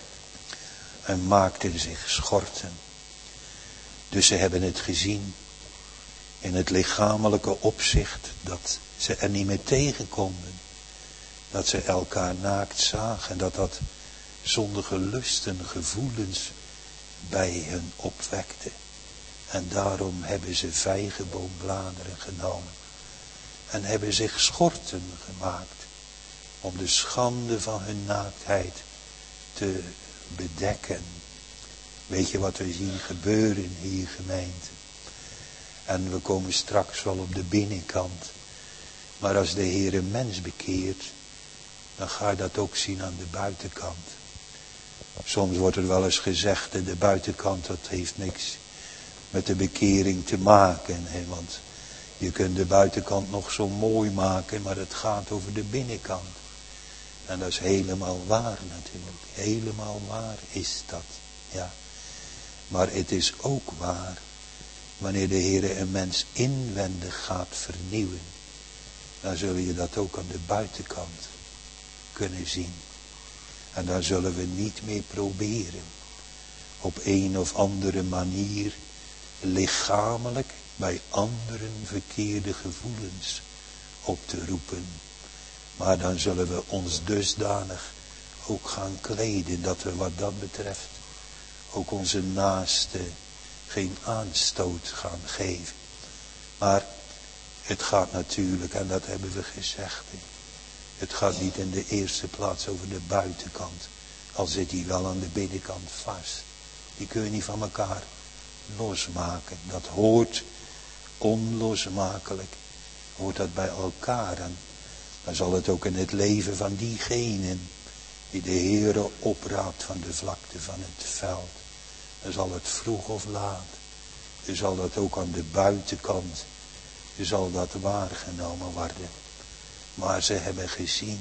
En maakten zich schorten. Dus ze hebben het gezien in het lichamelijke opzicht dat ze er niet meer tegen konden. Dat ze elkaar naakt zagen en dat dat zondige lusten, gevoelens bij hun opwekte. En daarom hebben ze vijgenboombladeren genomen. En hebben zich schorten gemaakt. Om de schande van hun naaktheid te bedekken. Weet je wat we zien gebeuren hier, gemeente? En we komen straks wel op de binnenkant. Maar als de Heer een mens bekeert, dan ga je dat ook zien aan de buitenkant. Soms wordt er wel eens gezegd, de buitenkant dat heeft niks met de bekering te maken. Hè? Want je kunt de buitenkant nog zo mooi maken, maar het gaat over de binnenkant. En dat is helemaal waar natuurlijk. Helemaal waar is dat. Ja. Maar het is ook waar, wanneer de Heer een mens inwendig gaat vernieuwen, dan zul je dat ook aan de buitenkant kunnen zien. En dan zullen we niet meer proberen op een of andere manier lichamelijk bij anderen verkeerde gevoelens op te roepen. Maar dan zullen we ons dusdanig ook gaan kleden dat we wat dat betreft ook onze naaste geen aanstoot gaan geven. Maar het gaat natuurlijk, en dat hebben we gezegd, het gaat niet in de eerste plaats over de buitenkant. Al zit die wel aan de binnenkant vast. Die kun je niet van elkaar losmaken. Dat hoort onlosmakelijk. Hoort dat bij elkaar. En dan zal het ook in het leven van diegenen die de Heere opraapt van de vlakte van het veld. Dan zal het vroeg of laat. Dan zal dat ook aan de buitenkant. Dan zal dat waargenomen worden. Maar ze hebben gezien.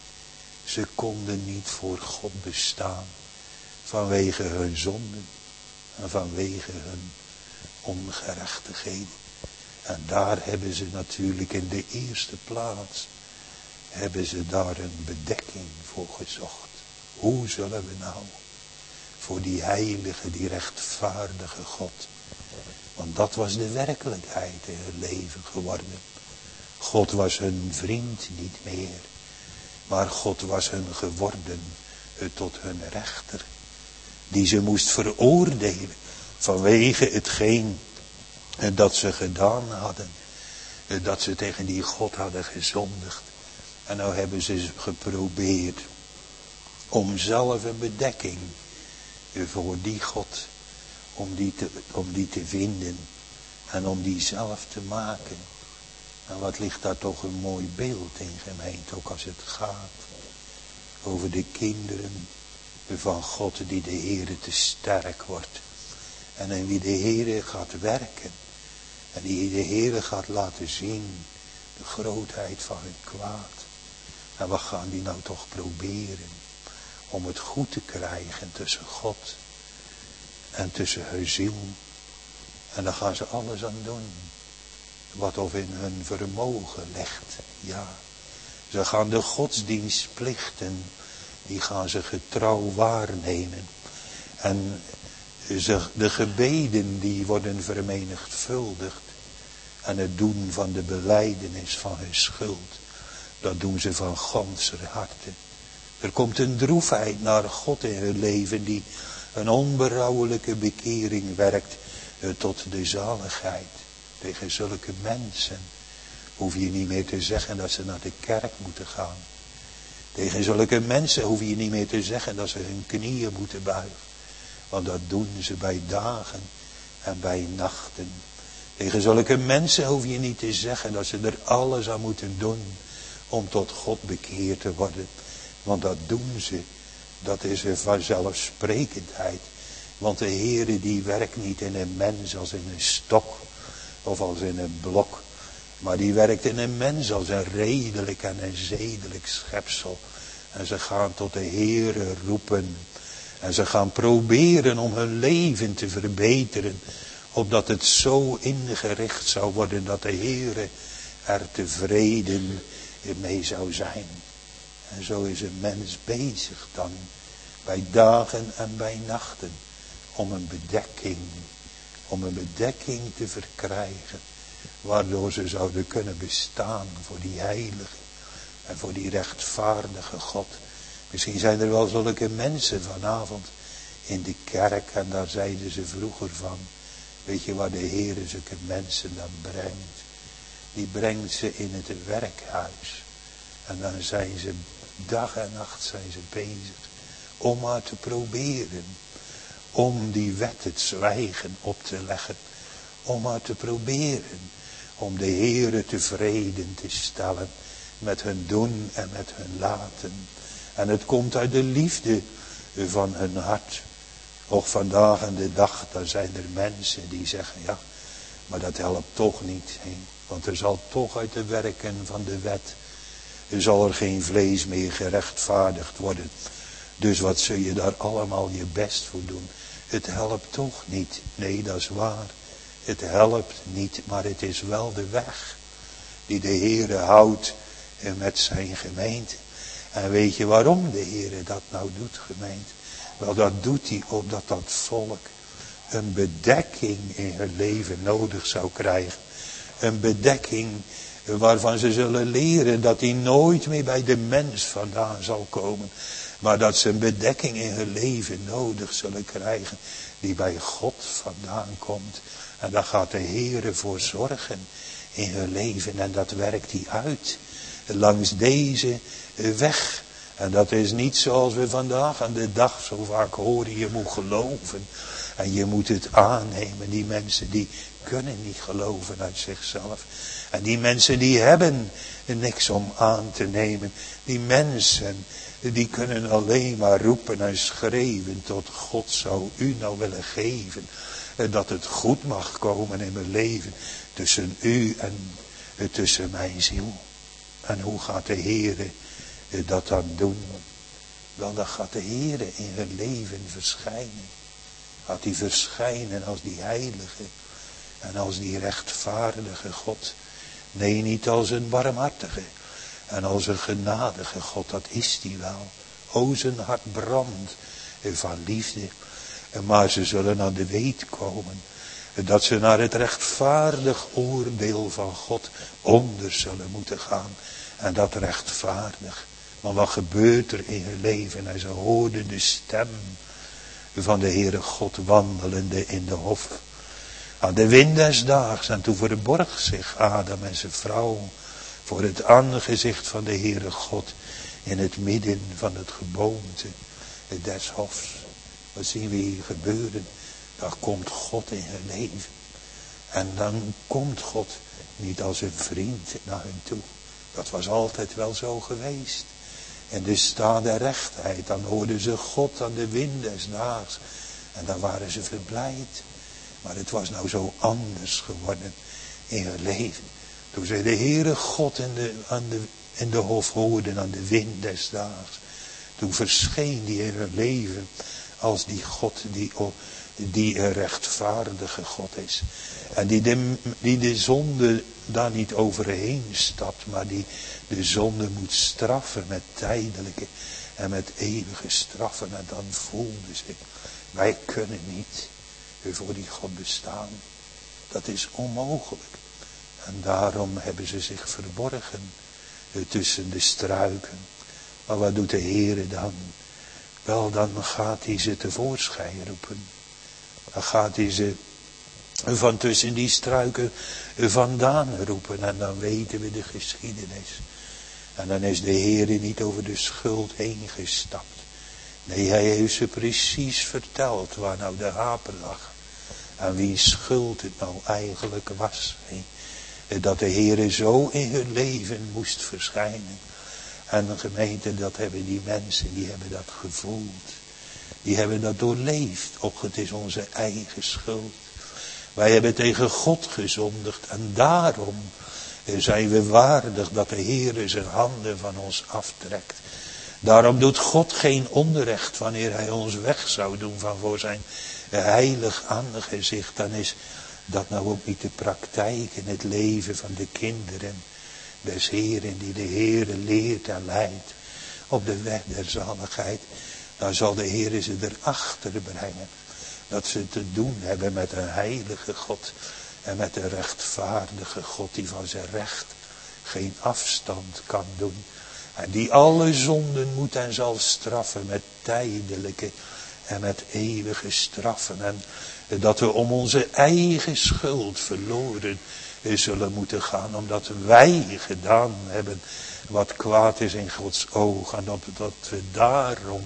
Ze konden niet voor God bestaan. Vanwege hun zonden. En vanwege hun ongerechtigheden. En daar hebben ze natuurlijk in de eerste plaats. Hebben ze daar een bedekking voor gezocht. Hoe zullen we nou voor die heilige, die rechtvaardige God. Want dat was de werkelijkheid in hun leven geworden. God was hun vriend niet meer. Maar God was hun geworden tot hun rechter. Die ze moest veroordelen vanwege hetgeen dat ze gedaan hadden. Dat ze tegen die God hadden gezondigd. En nou hebben ze geprobeerd om zelf een bedekking voor die God, om die te, om die te vinden en om die zelf te maken. En wat ligt daar toch een mooi beeld in, gemeente, ook als het gaat over de kinderen van God die de Heere te sterk wordt. En in wie de Heere gaat werken. En die de Heere gaat laten zien de grootheid van het kwaad. En wat gaan die nou toch proberen om het goed te krijgen tussen God en tussen hun ziel. En daar gaan ze alles aan doen. Wat of in hun vermogen ligt. Ja. Ze gaan de godsdienstplichten, die gaan ze getrouw waarnemen. En De gebeden die worden vermenigvuldigd. En het doen van de belijdenis van hun schuld. Dat doen ze van ganser harte. Er komt een droefheid naar God in hun leven die een onberouwelijke bekering werkt tot de zaligheid. Tegen zulke mensen hoef je niet meer te zeggen dat ze naar de kerk moeten gaan. Tegen zulke mensen hoef je niet meer te zeggen dat ze hun knieën moeten buigen. Want dat doen ze bij dagen en bij nachten. Tegen zulke mensen hoef je niet te zeggen dat ze er alles aan moeten doen om tot God bekeerd te worden. Want dat doen ze. Dat is een vanzelfsprekendheid. Want de Heere die werkt niet in een mens als in een stok of als in een blok. Maar die werkt in een mens als een redelijk en een zedelijk schepsel. En ze gaan tot de Heere roepen. En ze gaan proberen om hun leven te verbeteren. Opdat het zo ingericht zou worden dat de Heere er tevreden mee zou zijn. En zo is een mens bezig dan. Bij dagen en bij nachten. Om een bedekking. Om een bedekking te verkrijgen. Waardoor ze zouden kunnen bestaan voor die heilige. En voor die rechtvaardige God. Misschien zijn er wel zulke mensen vanavond in de kerk. En daar zeiden ze vroeger van. Weet je waar de Heere zulke mensen dan brengt? Die brengt ze in het werkhuis. En dan zijn ze dag en nacht zijn ze bezig. Om maar te proberen. Om die wet het zwijgen op te leggen. Om maar te proberen. Om de Heere tevreden te stellen. Met hun doen en met hun laten. En het komt uit de liefde van hun hart. Ook vandaag en de dag, dan zijn er mensen die zeggen, ja, maar dat helpt toch niet. He. Want er zal toch uit de werken van de wet, er zal er geen vlees meer gerechtvaardigd worden. Dus wat zul je daar allemaal je best voor doen? Het helpt toch niet. Nee, dat is waar. Het helpt niet, maar het is wel de weg die de Heere houdt met zijn gemeente. En weet je waarom de Heere dat nou doet, gemeente? Wel, dat doet hij opdat dat volk een bedekking in hun leven nodig zou krijgen. Een bedekking waarvan ze zullen leren dat die nooit meer bij de mens vandaan zal komen. Maar dat ze een bedekking in hun leven nodig zullen krijgen die bij God vandaan komt. En daar gaat de Heere voor zorgen in hun leven. En dat werkt hij uit langs deze weg. En dat is niet zoals we vandaag aan de dag zo vaak horen. Je moet geloven. En je moet het aannemen. Die mensen die kunnen niet geloven uit zichzelf. En die mensen die hebben niks om aan te nemen. Die mensen die kunnen alleen maar roepen en schreeuwen tot God zou u nou willen geven. Dat het goed mag komen in mijn leven. Tussen u en tussen mijn ziel. En hoe gaat de Heere dat dan doen? Wel, dan gaat de Heere in hun leven verschijnen. Gaat hij verschijnen als die heilige en als die rechtvaardige God. Nee, niet als een barmhartige en als een genadige God, dat is die wel. O, zijn hart brandt van liefde. Maar ze zullen aan de weet komen dat ze naar het rechtvaardig oordeel van God onder zullen moeten gaan. En dat rechtvaardig. Maar wat gebeurt er in hun leven? En ze hoorden de stem van de Heere God wandelende in de hof. Aan de wind des daags. En toen verborg zich Adam en zijn vrouw voor het aangezicht van de Heere God. In het midden van het geboomte des hofs. Wat zien we hier gebeuren? Dan komt God in hun leven. En dan komt God niet als een vriend naar hen toe. Dat was altijd wel zo geweest. En de staande rechtheid, dan hoorden ze God aan de wind des daags. En dan waren ze verblijd. Maar het was nou zo anders geworden in hun leven. Toen ze de Heere God in de, aan de, in de hof hoorden aan de wind des daags. Toen verscheen die in hun leven als die God die, die een rechtvaardige God is. En die de, die de zonde daar niet overheen stapt, maar die de zonde moet straffen met tijdelijke en met eeuwige straffen. En dan voelde ze Wij kunnen niet voor die God bestaan. Dat is onmogelijk. En daarom hebben ze zich verborgen tussen de struiken. Maar wat doet de Heere dan? Wel, dan gaat hij ze tevoorschijn roepen. Dan gaat hij ze van tussen die struiken vandaan roepen. En dan weten we de geschiedenis. En dan is de Heere niet over de schuld heen gestapt. Nee, hij heeft ze precies verteld waar nou de haper lag. En wie schuld het nou eigenlijk was. He. Dat de Heere zo in hun leven moest verschijnen. En de gemeente, dat hebben die mensen, die hebben dat gevoeld. Die hebben dat doorleefd. Och, het is onze eigen schuld. Wij hebben tegen God gezondigd. En daarom zijn we waardig dat de Heere zijn handen van ons aftrekt. Daarom doet God geen onrecht wanneer hij ons weg zou doen van voor zijn heilig aangezicht. Dan is dat nou ook niet de praktijk in het leven van de kinderen des Heeren, die de Heere leert en leidt op de weg der zaligheid. Dan zal de Heere ze erachter brengen dat ze te doen hebben met een heilige God en met een rechtvaardige God die van zijn recht geen afstand kan doen. En die alle zonden moet en zal straffen met tijdelijke en met eeuwige straffen. En dat we om onze eigen schuld verloren zullen moeten gaan. Omdat wij gedaan hebben wat kwaad is in Gods oog. En dat, dat we daarom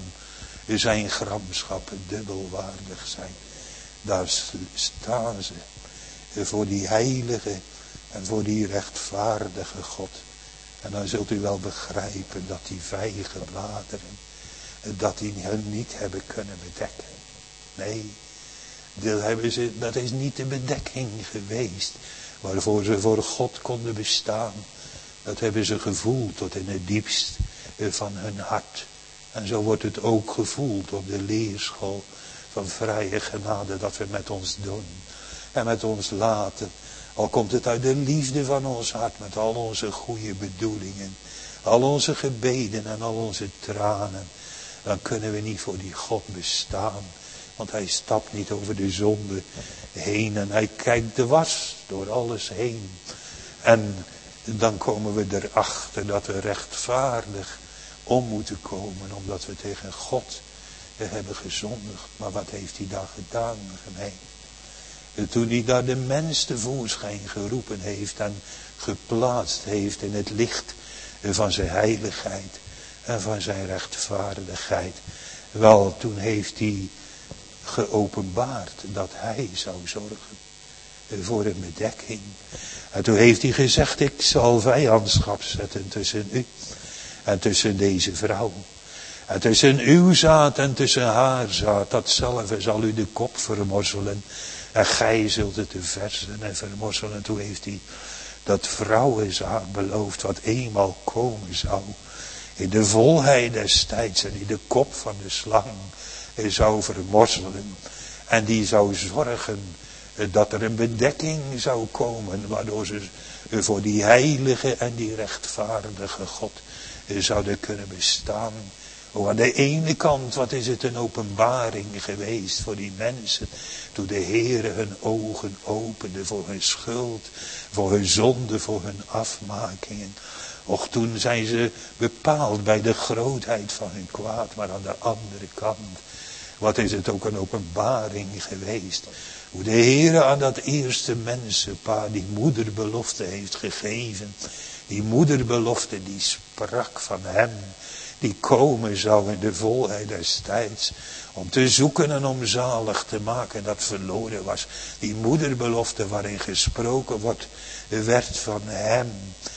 zijn gramschappen dubbelwaardig zijn. Daar staan ze voor die heilige en voor die rechtvaardige God. En dan zult u wel begrijpen dat die vijgenbladeren, dat die hun niet hebben kunnen bedekken. Nee, dat, hebben ze, dat is niet de bedekking geweest waarvoor ze voor God konden bestaan. Dat hebben ze gevoeld tot in het diepst van hun hart. En zo wordt het ook gevoeld op de leerschool van vrije genade dat we met ons doen en met ons laten. Al komt het uit de liefde van ons hart met al onze goede bedoelingen, al onze gebeden en al onze tranen. Dan kunnen we niet voor die God bestaan. Want hij stapt niet over de zonde heen en hij kijkt dwars door alles heen. En dan komen we erachter dat we rechtvaardig om moeten komen. Omdat we tegen God hebben gezondigd. Maar wat heeft hij daar gedaan, gemeente? Toen hij daar de mens tevoorschijn geroepen heeft en geplaatst heeft in het licht van zijn heiligheid en van zijn rechtvaardigheid. Wel, toen heeft hij geopenbaard dat hij zou zorgen voor een bedekking. En toen heeft hij gezegd, ik zal vijandschap zetten tussen u en tussen deze vrouw. En tussen uw zaad en tussen haar zaad, datzelfde zal u de kop vermorzelen. En gij zult het te versen en vermorzelen. Toen heeft hij dat vrouwenzaad beloofd wat eenmaal komen zou. In de volheid des tijds en die de kop van de slang zou vermorzelen. En die zou zorgen dat er een bedekking zou komen. Waardoor ze voor die heilige en die rechtvaardige God zouden kunnen bestaan. Oh, aan de ene kant, wat is het een openbaring geweest voor die mensen. Toen de Heere hun ogen opende voor hun schuld, voor hun zonde, voor hun afmakingen. Och, toen zijn ze bepaald bij de grootheid van hun kwaad. Maar aan de andere kant, wat is het ook een openbaring geweest. Hoe de Heere aan dat eerste mensenpaar die moederbelofte heeft gegeven. Die moederbelofte die sprak van hem. Die komen zou in de volheid des tijds. Om te zoeken en om zalig te maken dat verloren was. Die moederbelofte waarin gesproken wordt, werd van hem.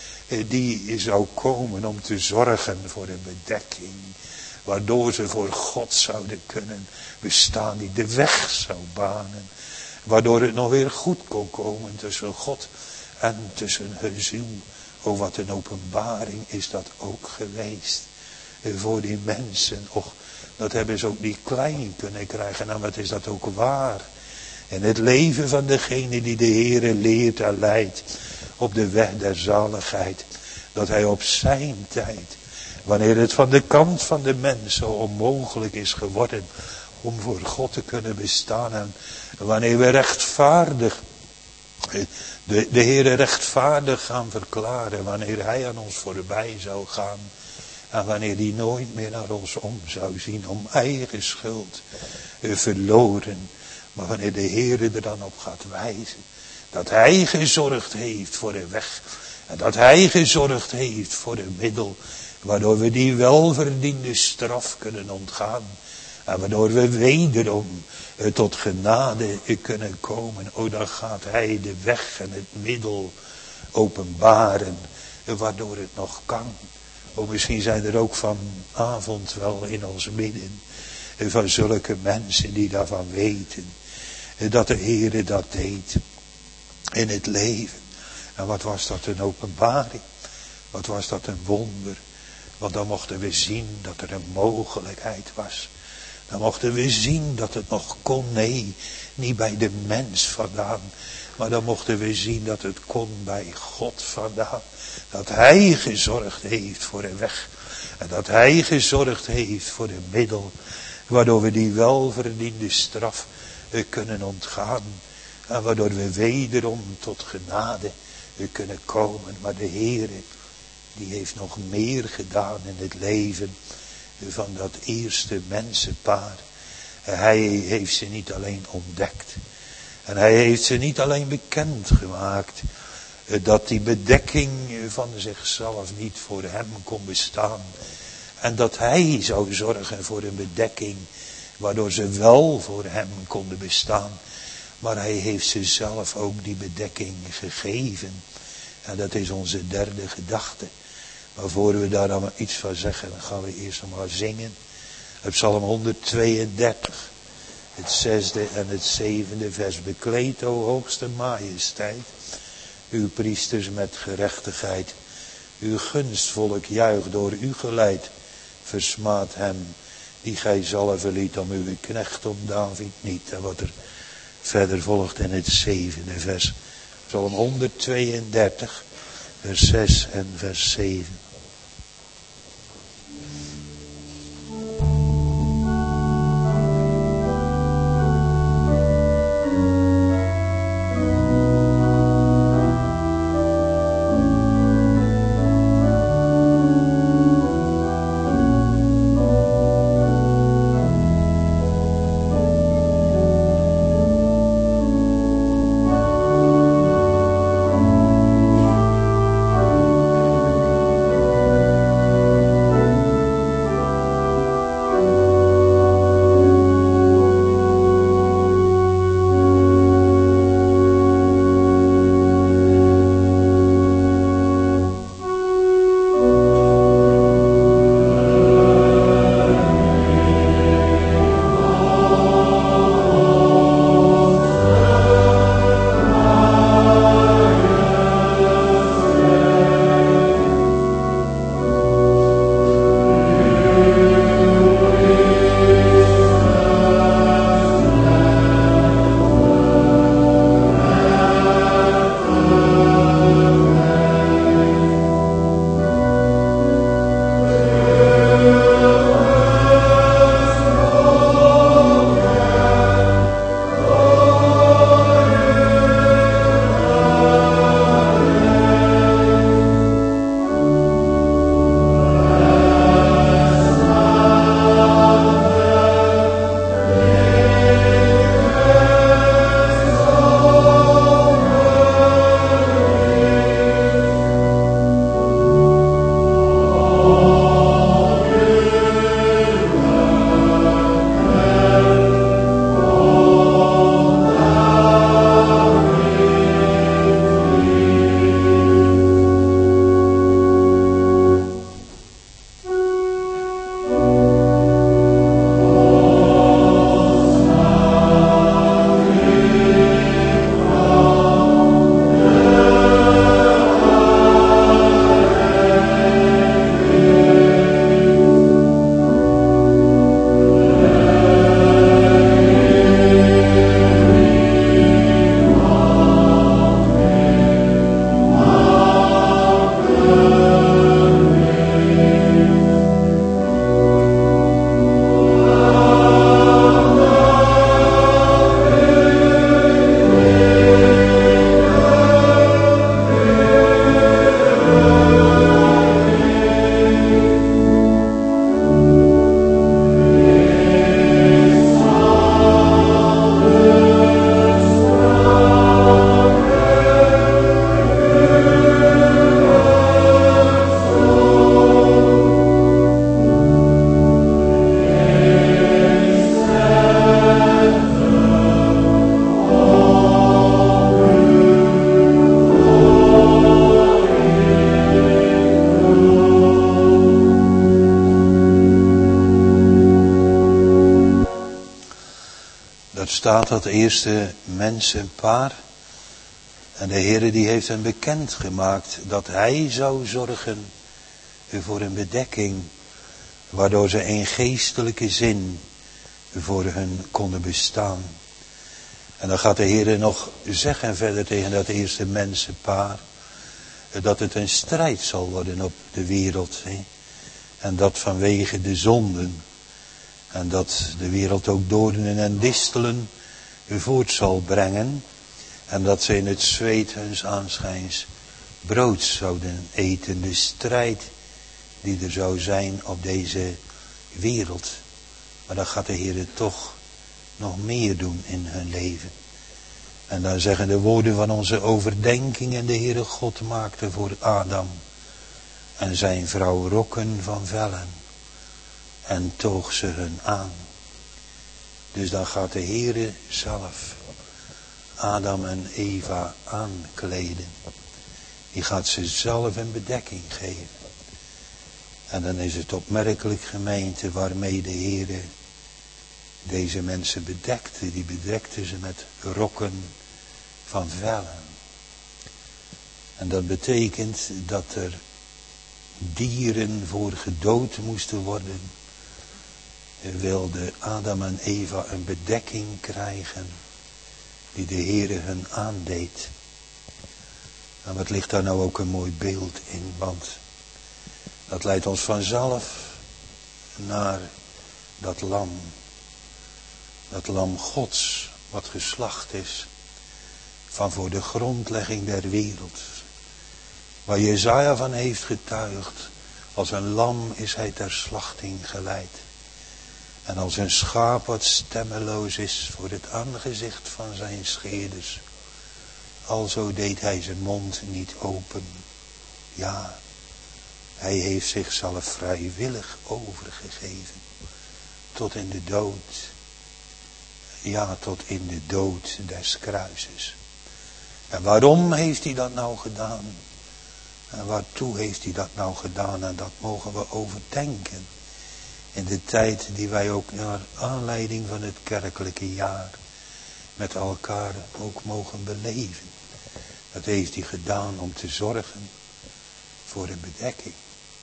Die zou komen om te zorgen voor een bedekking. Waardoor ze voor God zouden kunnen bestaan. Die de weg zou banen. Waardoor het nog weer goed kon komen tussen God en tussen hun ziel. Oh, wat een openbaring is dat ook geweest. Voor die mensen. Och, dat hebben ze ook niet klein kunnen krijgen. En wat is dat ook waar. En het leven van degene die de Heere leert en leidt. Op de weg der zaligheid. Dat hij op zijn tijd. Wanneer het van de kant van de mens zo onmogelijk is geworden. om voor God te kunnen bestaan. En wanneer we rechtvaardig, de, de Heere rechtvaardig gaan verklaren, wanneer Hij aan ons voorbij zou gaan. En wanneer Hij nooit meer naar ons om zou zien, om eigen schuld verloren. Maar wanneer de Heere er dan op gaat wijzen, dat Hij gezorgd heeft voor een weg. En dat Hij gezorgd heeft voor een middel, waardoor we die welverdiende straf kunnen ontgaan. En waardoor we wederom tot genade kunnen komen. O, dan gaat Hij de weg en het middel openbaren, waardoor het nog kan. O, misschien zijn er ook vanavond wel in ons midden van zulke mensen die daarvan weten. Dat de Heere dat deed in het leven. En wat was dat een openbaring. Wat was dat een wonder. Want dan mochten we zien dat er een mogelijkheid was. Dan mochten we zien dat het nog kon. Nee, niet bij de mens vandaan. Maar dan mochten we zien dat het kon bij God vandaan. Dat Hij gezorgd heeft voor een weg. En dat Hij gezorgd heeft voor een middel. Waardoor we die welverdiende straf kunnen ontgaan. En waardoor we wederom tot genade kunnen komen. Maar de Heere, die heeft nog meer gedaan in het leven van dat eerste mensenpaar. Hij heeft ze niet alleen ontdekt. En hij heeft ze niet alleen bekend gemaakt. Dat die bedekking van zichzelf niet voor hem kon bestaan. En dat hij zou zorgen voor een bedekking, waardoor ze wel voor hem konden bestaan. Maar hij heeft ze zelf ook die bedekking gegeven. En dat is onze derde gedachte. Maar voor we daar dan iets van zeggen, dan gaan we eerst nog maar zingen. Op Psalm honderdtweeëndertig. Het zesde en het zevende vers. Bekleed, o hoogste majesteit. Uw priesters met gerechtigheid. Uw gunstvolk juicht door u geleid. Versmaad hem die gij zalven liet om uw knecht, om David niet. En wat er verder volgt in het zevende vers. Psalm honderdtweeëndertig, vers zes en vers zeven. staat dat eerste mensenpaar. En de Heere die heeft hen bekendgemaakt dat hij zou zorgen voor een bedekking. Waardoor ze in geestelijke zin voor hun konden bestaan. En dan gaat de Heere nog zeggen verder tegen dat eerste mensenpaar. Dat het een strijd zal worden op de wereld. He. En dat vanwege de zonden. En dat de wereld ook doornen en distelen voort zal brengen. En dat ze in het zweet huns aanschijns brood zouden eten. De strijd die er zou zijn op deze wereld. Maar dan gaat de Heer toch nog meer doen in hun leven. En dan zeggen de woorden van onze overdenking. En de Heere God maakte voor Adam en zijn vrouw rokken van vellen. En toog ze hun aan. Dus dan gaat de Heere zelf Adam en Eva aankleden. Die gaat ze zelf een bedekking geven. En dan is het opmerkelijk, gemeente, waarmee de Heere deze mensen bedekte. Die bedekte ze met rokken van vellen. En dat betekent dat er dieren voor gedood moesten worden. Wilde Adam en Eva een bedekking krijgen die de Heere hun aandeed. En wat ligt daar nou ook een mooi beeld in, want dat leidt ons vanzelf naar dat lam. Dat lam Gods, wat geslacht is van voor de grondlegging der wereld. Waar Jesaja van heeft getuigd, als een lam is hij ter slachting geleid. En als een schaap wat stemmeloos is voor het aangezicht van zijn scheerders. Alzo deed hij zijn mond niet open. Ja, hij heeft zichzelf vrijwillig overgegeven. Tot in de dood. Ja, tot in de dood des kruises. En waarom heeft hij dat nou gedaan? En waartoe heeft hij dat nou gedaan? En dat mogen we overdenken. In de tijd die wij ook naar aanleiding van het kerkelijke jaar met elkaar ook mogen beleven. Dat heeft hij gedaan om te zorgen voor een bedekking.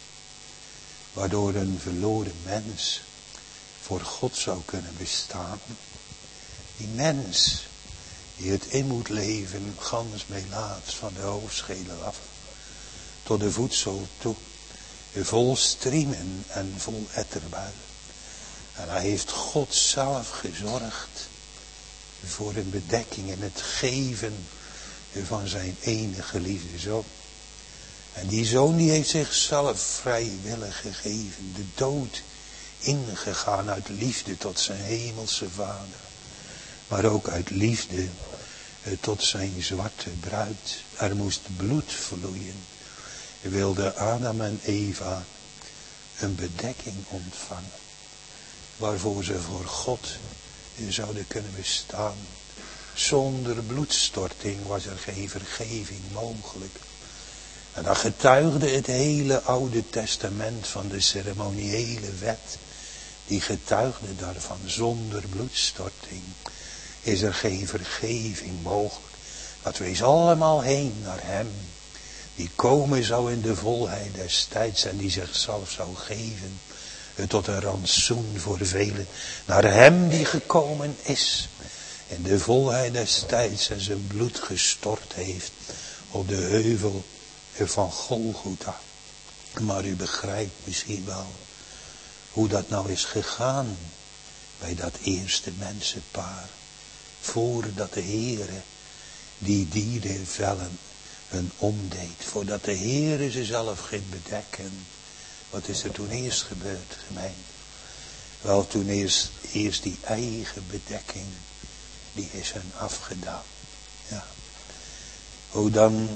Waardoor een verloren mens voor God zou kunnen bestaan. Die mens die het in moet leven, gans melaats van de hoofdschedel af. Tot de voedsel toe. Vol striemen en vol etterbuien. En hij heeft God zelf gezorgd voor een bedekking en het geven van zijn enige geliefde zoon. En die zoon die heeft zichzelf vrijwillig gegeven, de dood ingegaan uit liefde tot zijn hemelse vader. Maar ook uit liefde tot zijn zwarte bruid. Er moest bloed vloeien. Wilde Adam en Eva een bedekking ontvangen. Waarvoor ze voor God zouden kunnen bestaan. Zonder bloedstorting was er geen vergeving mogelijk. En dan getuigde het hele Oude Testament van de ceremoniële wet. Die getuigde daarvan, zonder bloedstorting is er geen vergeving mogelijk. Dat wees allemaal heen naar hem. Die komen zou in de volheid des tijds en die zichzelf zou geven tot een rantsoen voor velen. Naar hem die gekomen is in de volheid des tijds en zijn bloed gestort heeft op de heuvel van Golgotha. Maar u begrijpt misschien wel hoe dat nou is gegaan bij dat eerste mensenpaar. Voordat de Heere die dierenvellen hun omdeed. Voordat de Heere ze zelf ging bedekken. Wat is er toen eerst gebeurd, gemeente? Wel, toen eerst, eerst die eigen bedekking. Die is hun afgedaan. Ja. Hoe dan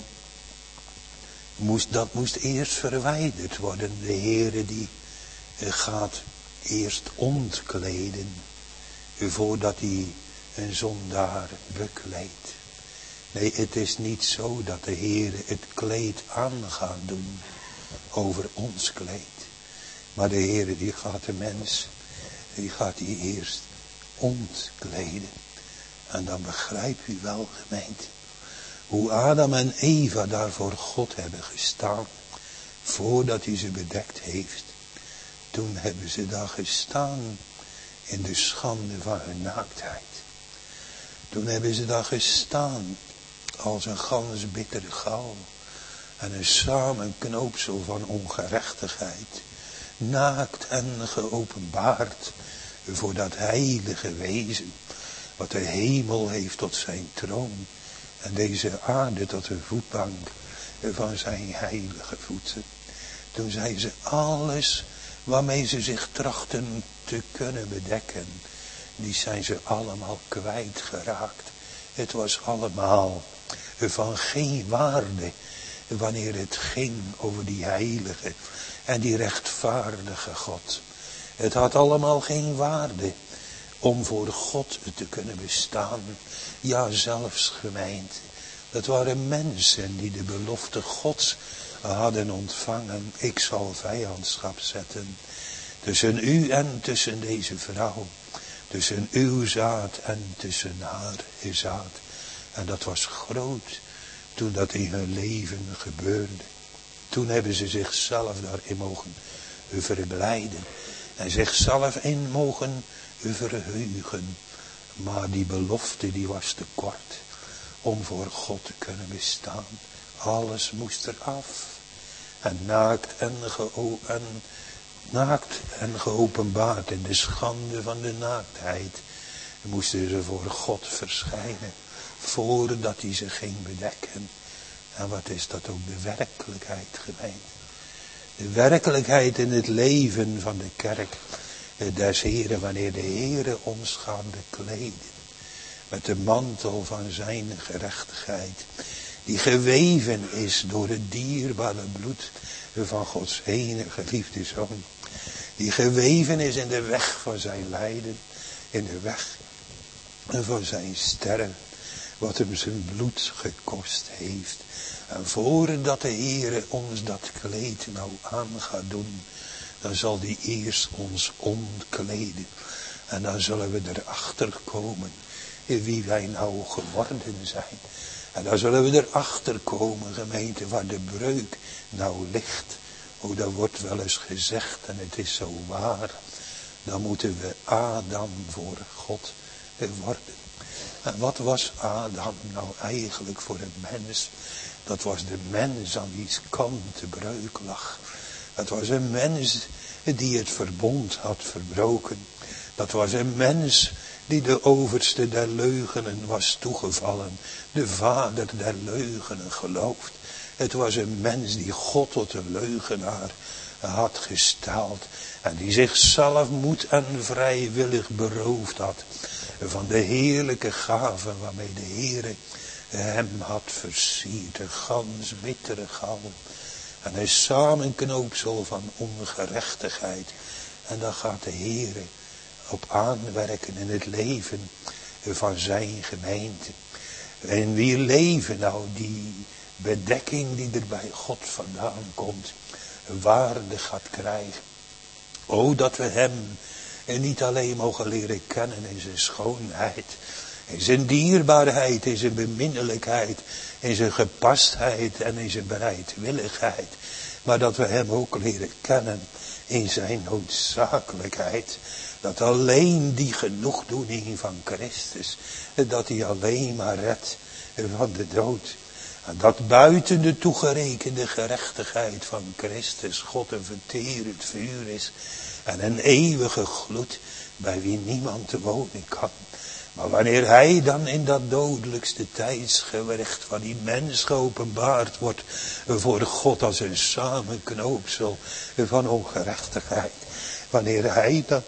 moest, dat moest eerst verwijderd worden. De Heere die gaat eerst ontkleden. Voordat hij een zondaar bekleedt. Nee, het is niet zo dat de Heere het kleed aan gaat doen over ons kleed. Maar de Heere die gaat de mens, die gaat die eerst ontkleden. En dan begrijp u wel, gemeente, hoe Adam en Eva daar voor God hebben gestaan, voordat hij ze bedekt heeft. Toen hebben ze daar gestaan in de schande van hun naaktheid. Toen hebben ze daar gestaan als een gans bittere gal en een samenknoopsel van ongerechtigheid, naakt en geopenbaard voor dat heilige wezen, wat de hemel heeft tot zijn troon en deze aarde tot de voetbank van zijn heilige voeten. Toen zijn ze alles waarmee ze zich trachten te kunnen bedekken, die zijn ze allemaal kwijtgeraakt. Het was allemaal van geen waarde wanneer het ging over die heilige en die rechtvaardige God. Het had allemaal geen waarde om voor God te kunnen bestaan. Ja, zelfs gemeente. Dat waren mensen die de belofte Gods hadden ontvangen. Ik zal vijandschap zetten tussen u en tussen deze vrouw. Tussen uw zaad en tussen haar zaad. En dat was groot toen dat in hun leven gebeurde. Toen hebben ze zichzelf daarin mogen verblijden. En zichzelf in mogen verheugen. Maar die belofte die was te kort om voor God te kunnen bestaan. Alles moest eraf. En naakt en, geo- en, naakt en geopenbaard in de schande van de naaktheid moesten ze voor God verschijnen. Voordat hij ze ging bedekken. En wat is dat ook de werkelijkheid, gemeente? De werkelijkheid in het leven van de kerk des Heren, wanneer de Heere ons gaat bekleden met de mantel van zijn gerechtigheid, die geweven is door het dierbare bloed van Gods enige geliefde Zoon, die geweven is in de weg van zijn lijden, in de weg van zijn sterren, wat hem zijn bloed gekost heeft. En voordat de Heere ons dat kleed nou aan gaat doen, dan zal die eerst ons ontkleden. En dan zullen we erachter komen wie wij nou geworden zijn. En dan zullen we erachter komen, gemeente, waar de breuk nou ligt. Oh, dat wordt wel eens gezegd en het is zo waar. Dan moeten we Adam voor God worden. En wat was Adam nou eigenlijk voor een mens? Dat was de mens aan wie's kant de breuk lag. Dat was een mens die het verbond had verbroken. Dat was een mens die de overste der leugenen was toegevallen. De vader der leugenen gelooft. Het was een mens die God tot een leugenaar had gesteld. En die zichzelf moed en vrijwillig beroofd had van de heerlijke gaven waarmee de Heere hem had versierd. Een gans bittere gal. En een samenknoopsel van ongerechtigheid. En dan gaat de Heere op aanwerken in het leven van zijn gemeente. En wie leven nou die bedekking die er bij God vandaan komt, waarde gaat krijgen. O, dat we hem niet alleen mogen leren kennen in zijn schoonheid, in zijn dierbaarheid, in zijn beminnelijkheid, in zijn gepastheid en in zijn bereidwilligheid. Maar dat we hem ook leren kennen in zijn noodzakelijkheid. Dat alleen die genoegdoening van Christus, dat hij alleen maar redt van de dood. En dat buiten de toegerekende gerechtigheid van Christus God een verterend vuur is. En een eeuwige gloed bij wie niemand te wonen kan. Maar wanneer hij dan in dat dodelijkste tijdsgewricht van die mens geopenbaard wordt voor God als een samenknoopsel van ongerechtigheid. Wanneer hij dan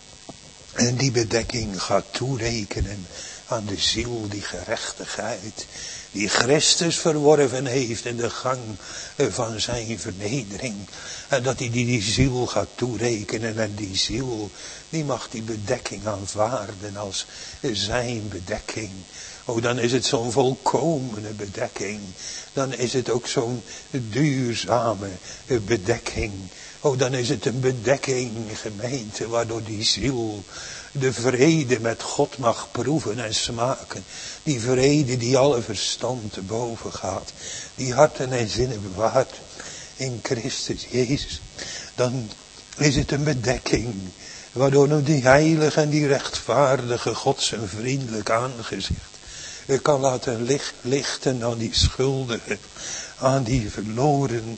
en die bedekking gaat toerekenen aan de ziel die gerechtigheid, die Christus verworven heeft in de gang van zijn vernedering. En dat hij die, die ziel gaat toerekenen en die ziel, die mag die bedekking aanvaarden als zijn bedekking. Oh, dan is het zo'n volkomene bedekking. Dan is het ook zo'n duurzame bedekking. Oh, dan is het een bedekking, gemeente, waardoor die ziel de vrede met God mag proeven en smaken. Die vrede die alle verstand te boven gaat. Die harten en zinnen bewaart in Christus Jezus. Dan is het een bedekking, waardoor nu die heilige en die rechtvaardige God zijn vriendelijk aangezicht kan laten licht, lichten aan die schuldigen, aan die verloren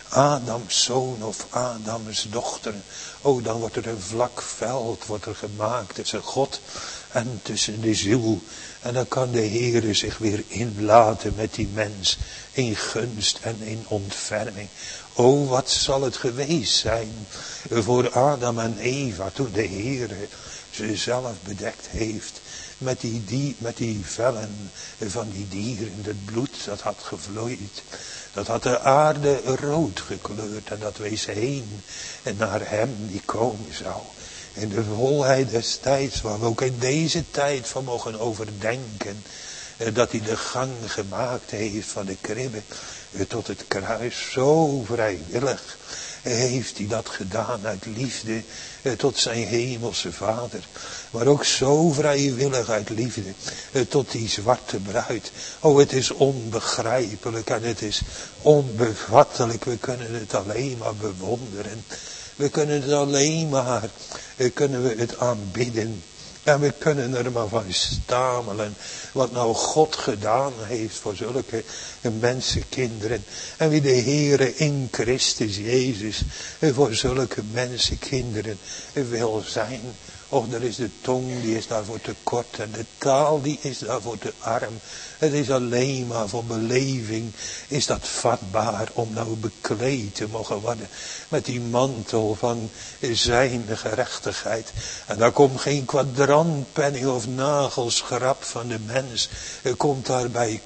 Adams zoon of Adams dochter. Oh, dan wordt er een vlak veld wordt er gemaakt tussen God en tussen de ziel. En dan kan de Heere zich weer inlaten met die mens in gunst en in ontferming. Oh, wat zal het geweest zijn voor Adam en Eva toen de Heere ze zelf bedekt heeft. Met die, die, met die vellen van die dieren, het bloed dat had gevloeid. Dat had de aarde rood gekleurd en dat wees heen en naar hem die komen zou. In de volheid des tijds, waar we ook in deze tijd van mogen overdenken. Dat hij de gang gemaakt heeft van de kribbe tot het kruis. Zo vrijwillig heeft hij dat gedaan uit liefde tot zijn hemelse vader. Maar ook zo vrijwillig uit liefde tot die zwarte bruid. Oh, het is onbegrijpelijk en het is onbevattelijk. We kunnen het alleen maar bewonderen. We kunnen het alleen maar, kunnen we het aanbidden. En we kunnen er maar van stamelen. Wat nou God gedaan heeft voor zulke mensenkinderen. En wie de Heere in Christus Jezus voor zulke mensenkinderen wil zijn. Och, er is de tong, die is daarvoor te kort. En de taal, die is daarvoor te arm. Het is alleen maar voor beleving. Is dat vatbaar om nou bekleed te mogen worden. Met die mantel van zijn gerechtigheid. En daar komt geen kwadrantpenning of nagelschrap van de mens. Er komt daarbij,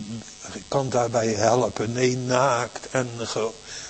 kan daarbij helpen. Nee, naakt en ge,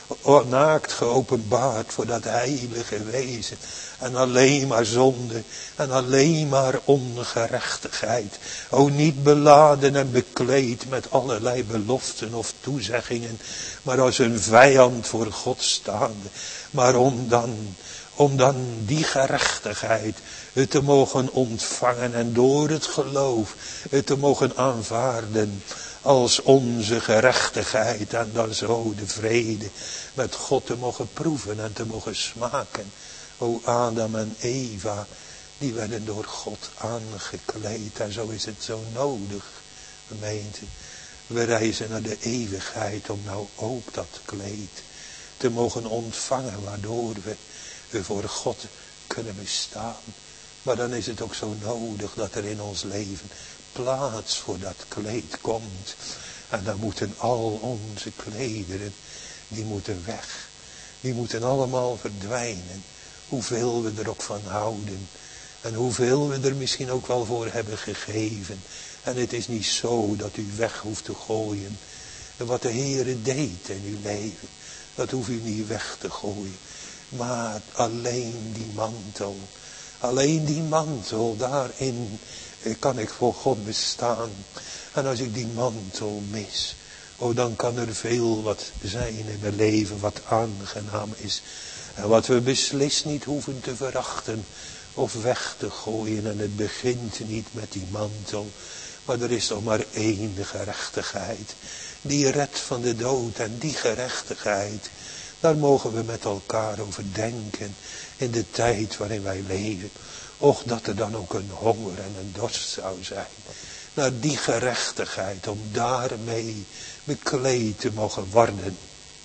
naakt geopenbaard voor dat heilige wezen. En alleen maar zonde. En alleen maar ongerechtigheid. O, niet beladen en bekleed met allerlei beloften of toezeggingen. Maar als een vijand voor God staande. Maar om dan, om dan die gerechtigheid te mogen ontvangen. En door het geloof te mogen aanvaarden. Als onze gerechtigheid. En dan zo de vrede met God te mogen proeven en te mogen smaken. O, Adam en Eva, die werden door God aangekleed. En zo is het zo nodig, gemeente. We reizen naar de eeuwigheid om nou ook dat kleed te mogen ontvangen. Waardoor we voor God kunnen bestaan. Maar dan is het ook zo nodig dat er in ons leven plaats voor dat kleed komt. En dan moeten al onze klederen, die moeten weg. Die moeten allemaal verdwijnen. Hoeveel we er ook van houden. En hoeveel we er misschien ook wel voor hebben gegeven. En het is niet zo dat u weg hoeft te gooien. En wat de Heere deed in uw leven. Dat hoeft u niet weg te gooien. Maar alleen die mantel. Alleen die mantel. Daarin kan ik voor God bestaan. En als ik die mantel mis. Oh, dan kan er veel wat zijn in mijn leven. Wat aangenaam is. En wat we beslist niet hoeven te verachten of weg te gooien. En het begint niet met die mantel. Maar er is toch maar één gerechtigheid. Die redt van de dood. En die gerechtigheid, daar mogen we met elkaar over denken. In de tijd waarin wij leven. Och, dat er dan ook een honger en een dorst zou zijn. Naar die gerechtigheid. Om daarmee bekleed te mogen worden.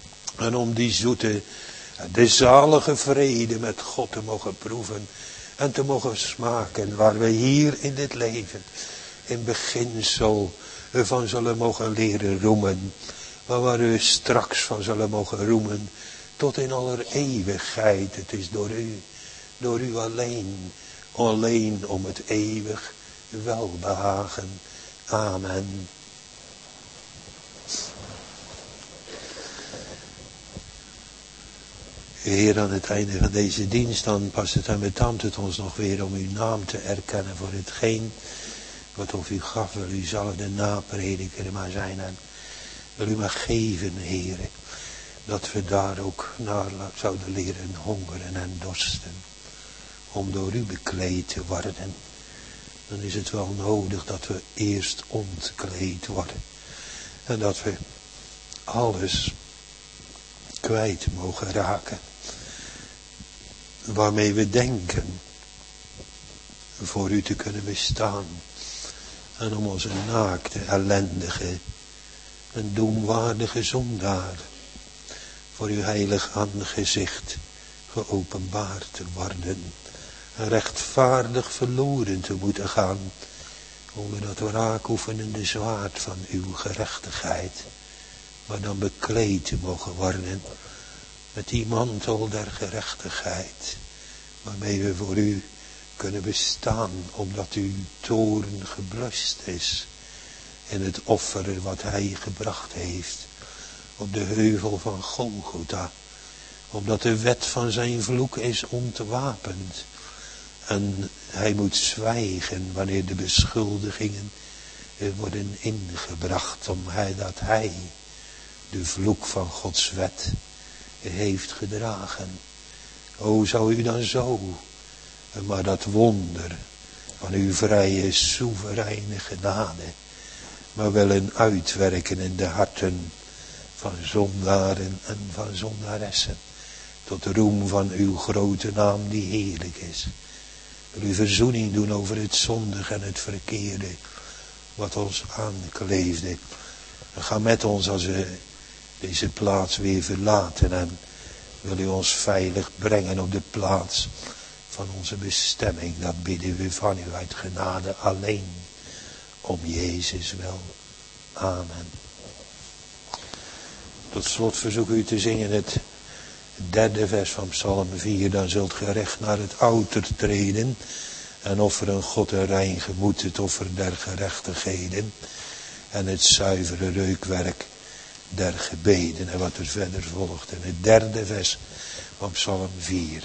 En om die zoete, de zalige vrede met God te mogen proeven. En te mogen smaken. Waar we hier in dit leven in beginsel van zullen mogen leren roemen. Maar waar we straks van zullen mogen roemen. Tot in aller eeuwigheid. Het is door u. Door u alleen. Alleen om het eeuwig welbehagen. Amen. Heer, aan het einde van deze dienst, dan past het en betaamt het ons nog weer om uw naam te erkennen voor hetgeen wat of u gaf, wil u zelf de naprediker maar zijn en wil u maar geven, Heer. dat we daar ook naar zouden leren hongeren en dorsten. Om door u bekleed te worden. Dan is het wel nodig dat we eerst ontkleed worden. En dat we alles kwijt mogen raken. Waarmee we denken voor u te kunnen bestaan. En om onze naakte, ellendige en doemwaardige zondaar voor uw heilig aangezicht geopenbaard te worden. En rechtvaardig verloren te moeten gaan onder dat wraakoefenende zwaard van uw gerechtigheid. Maar dan bekleed te mogen worden met die mantel der gerechtigheid. Waarmee we voor u kunnen bestaan, omdat uw toorn geblust is. In het offer wat hij gebracht heeft op de heuvel van Golgotha. Omdat de wet van zijn vloek is ontwapend. En hij moet zwijgen wanneer de beschuldigingen worden ingebracht. Om hij, dat hij de vloek van Gods wet heeft gedragen. O, zou u dan zo, maar dat wonder van uw vrije, soevereine genade, maar willen uitwerken in de harten van zondaren en van zondaressen. Tot de roem van uw grote naam die heerlijk is. Wil u verzoening doen over het zondige en het verkeerde wat ons aankleefde. En ga met ons als we deze plaats weer verlaten. En wil u ons veilig brengen op de plaats van onze bestemming. Dat bidden we van u uit genade alleen. Om Jezus wel. Amen. Tot slot verzoek u te zingen het derde vers van Psalm vier. Dan zult ge recht naar het outer treden. En offeren God een rein gemoed, het offer der gerechtigheden. En het zuivere reukwerk der gebeden. En wat er verder volgt. En het derde vers van Psalm vier.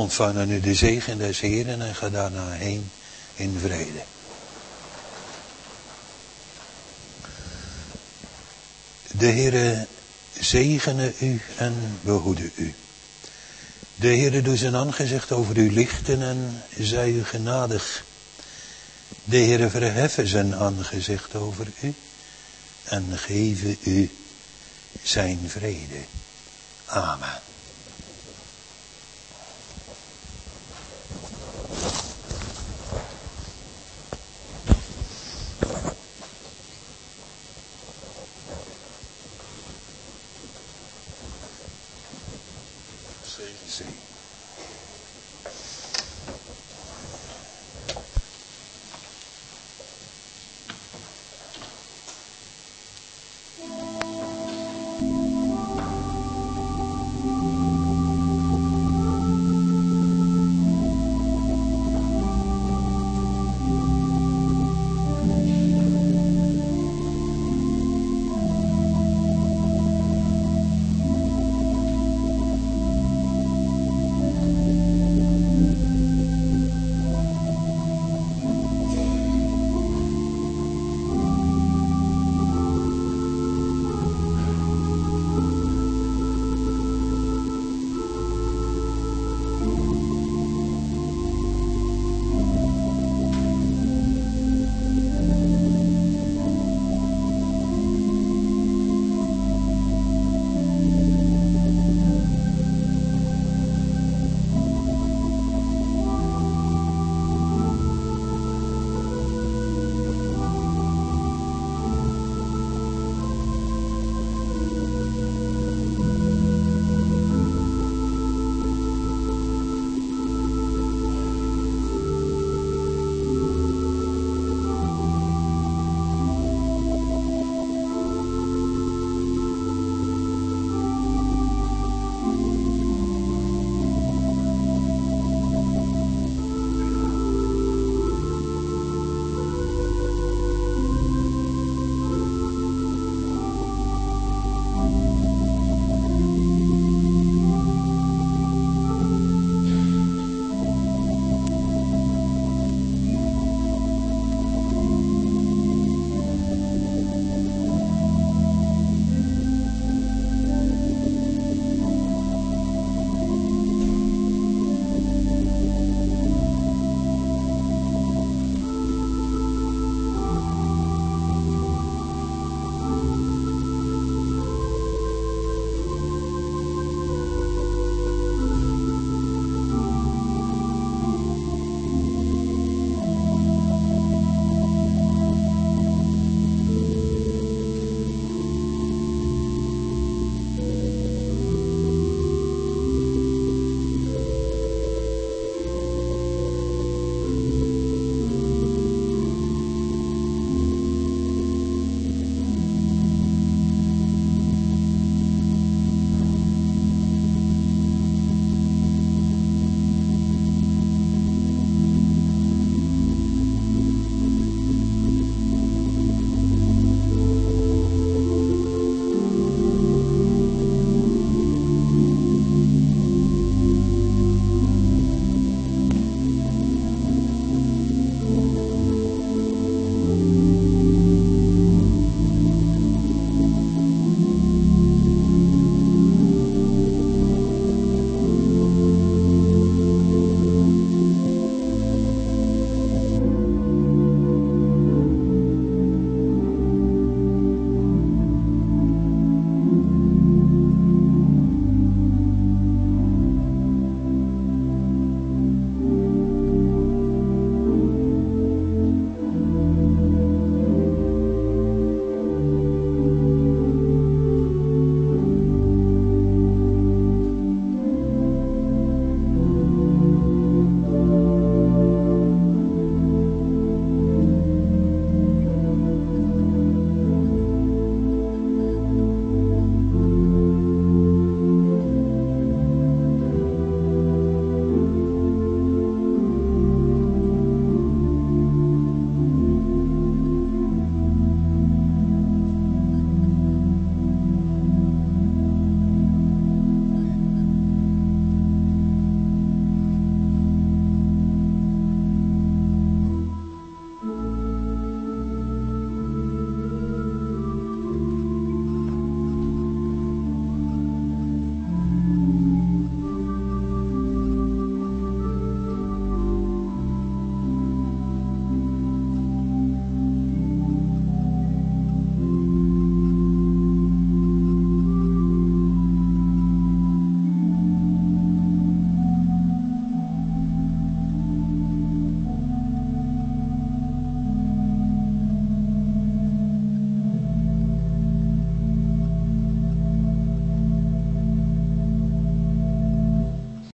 ontvangen nu de zegen des Heeren en ga daarna heen in vrede. De Heere zegene u en behoede u. De Heere doet zijn aangezicht over u lichten en zij u genadig. De Heere verheffen zijn aangezicht over u en geven u zijn vrede. Amen. Zegen.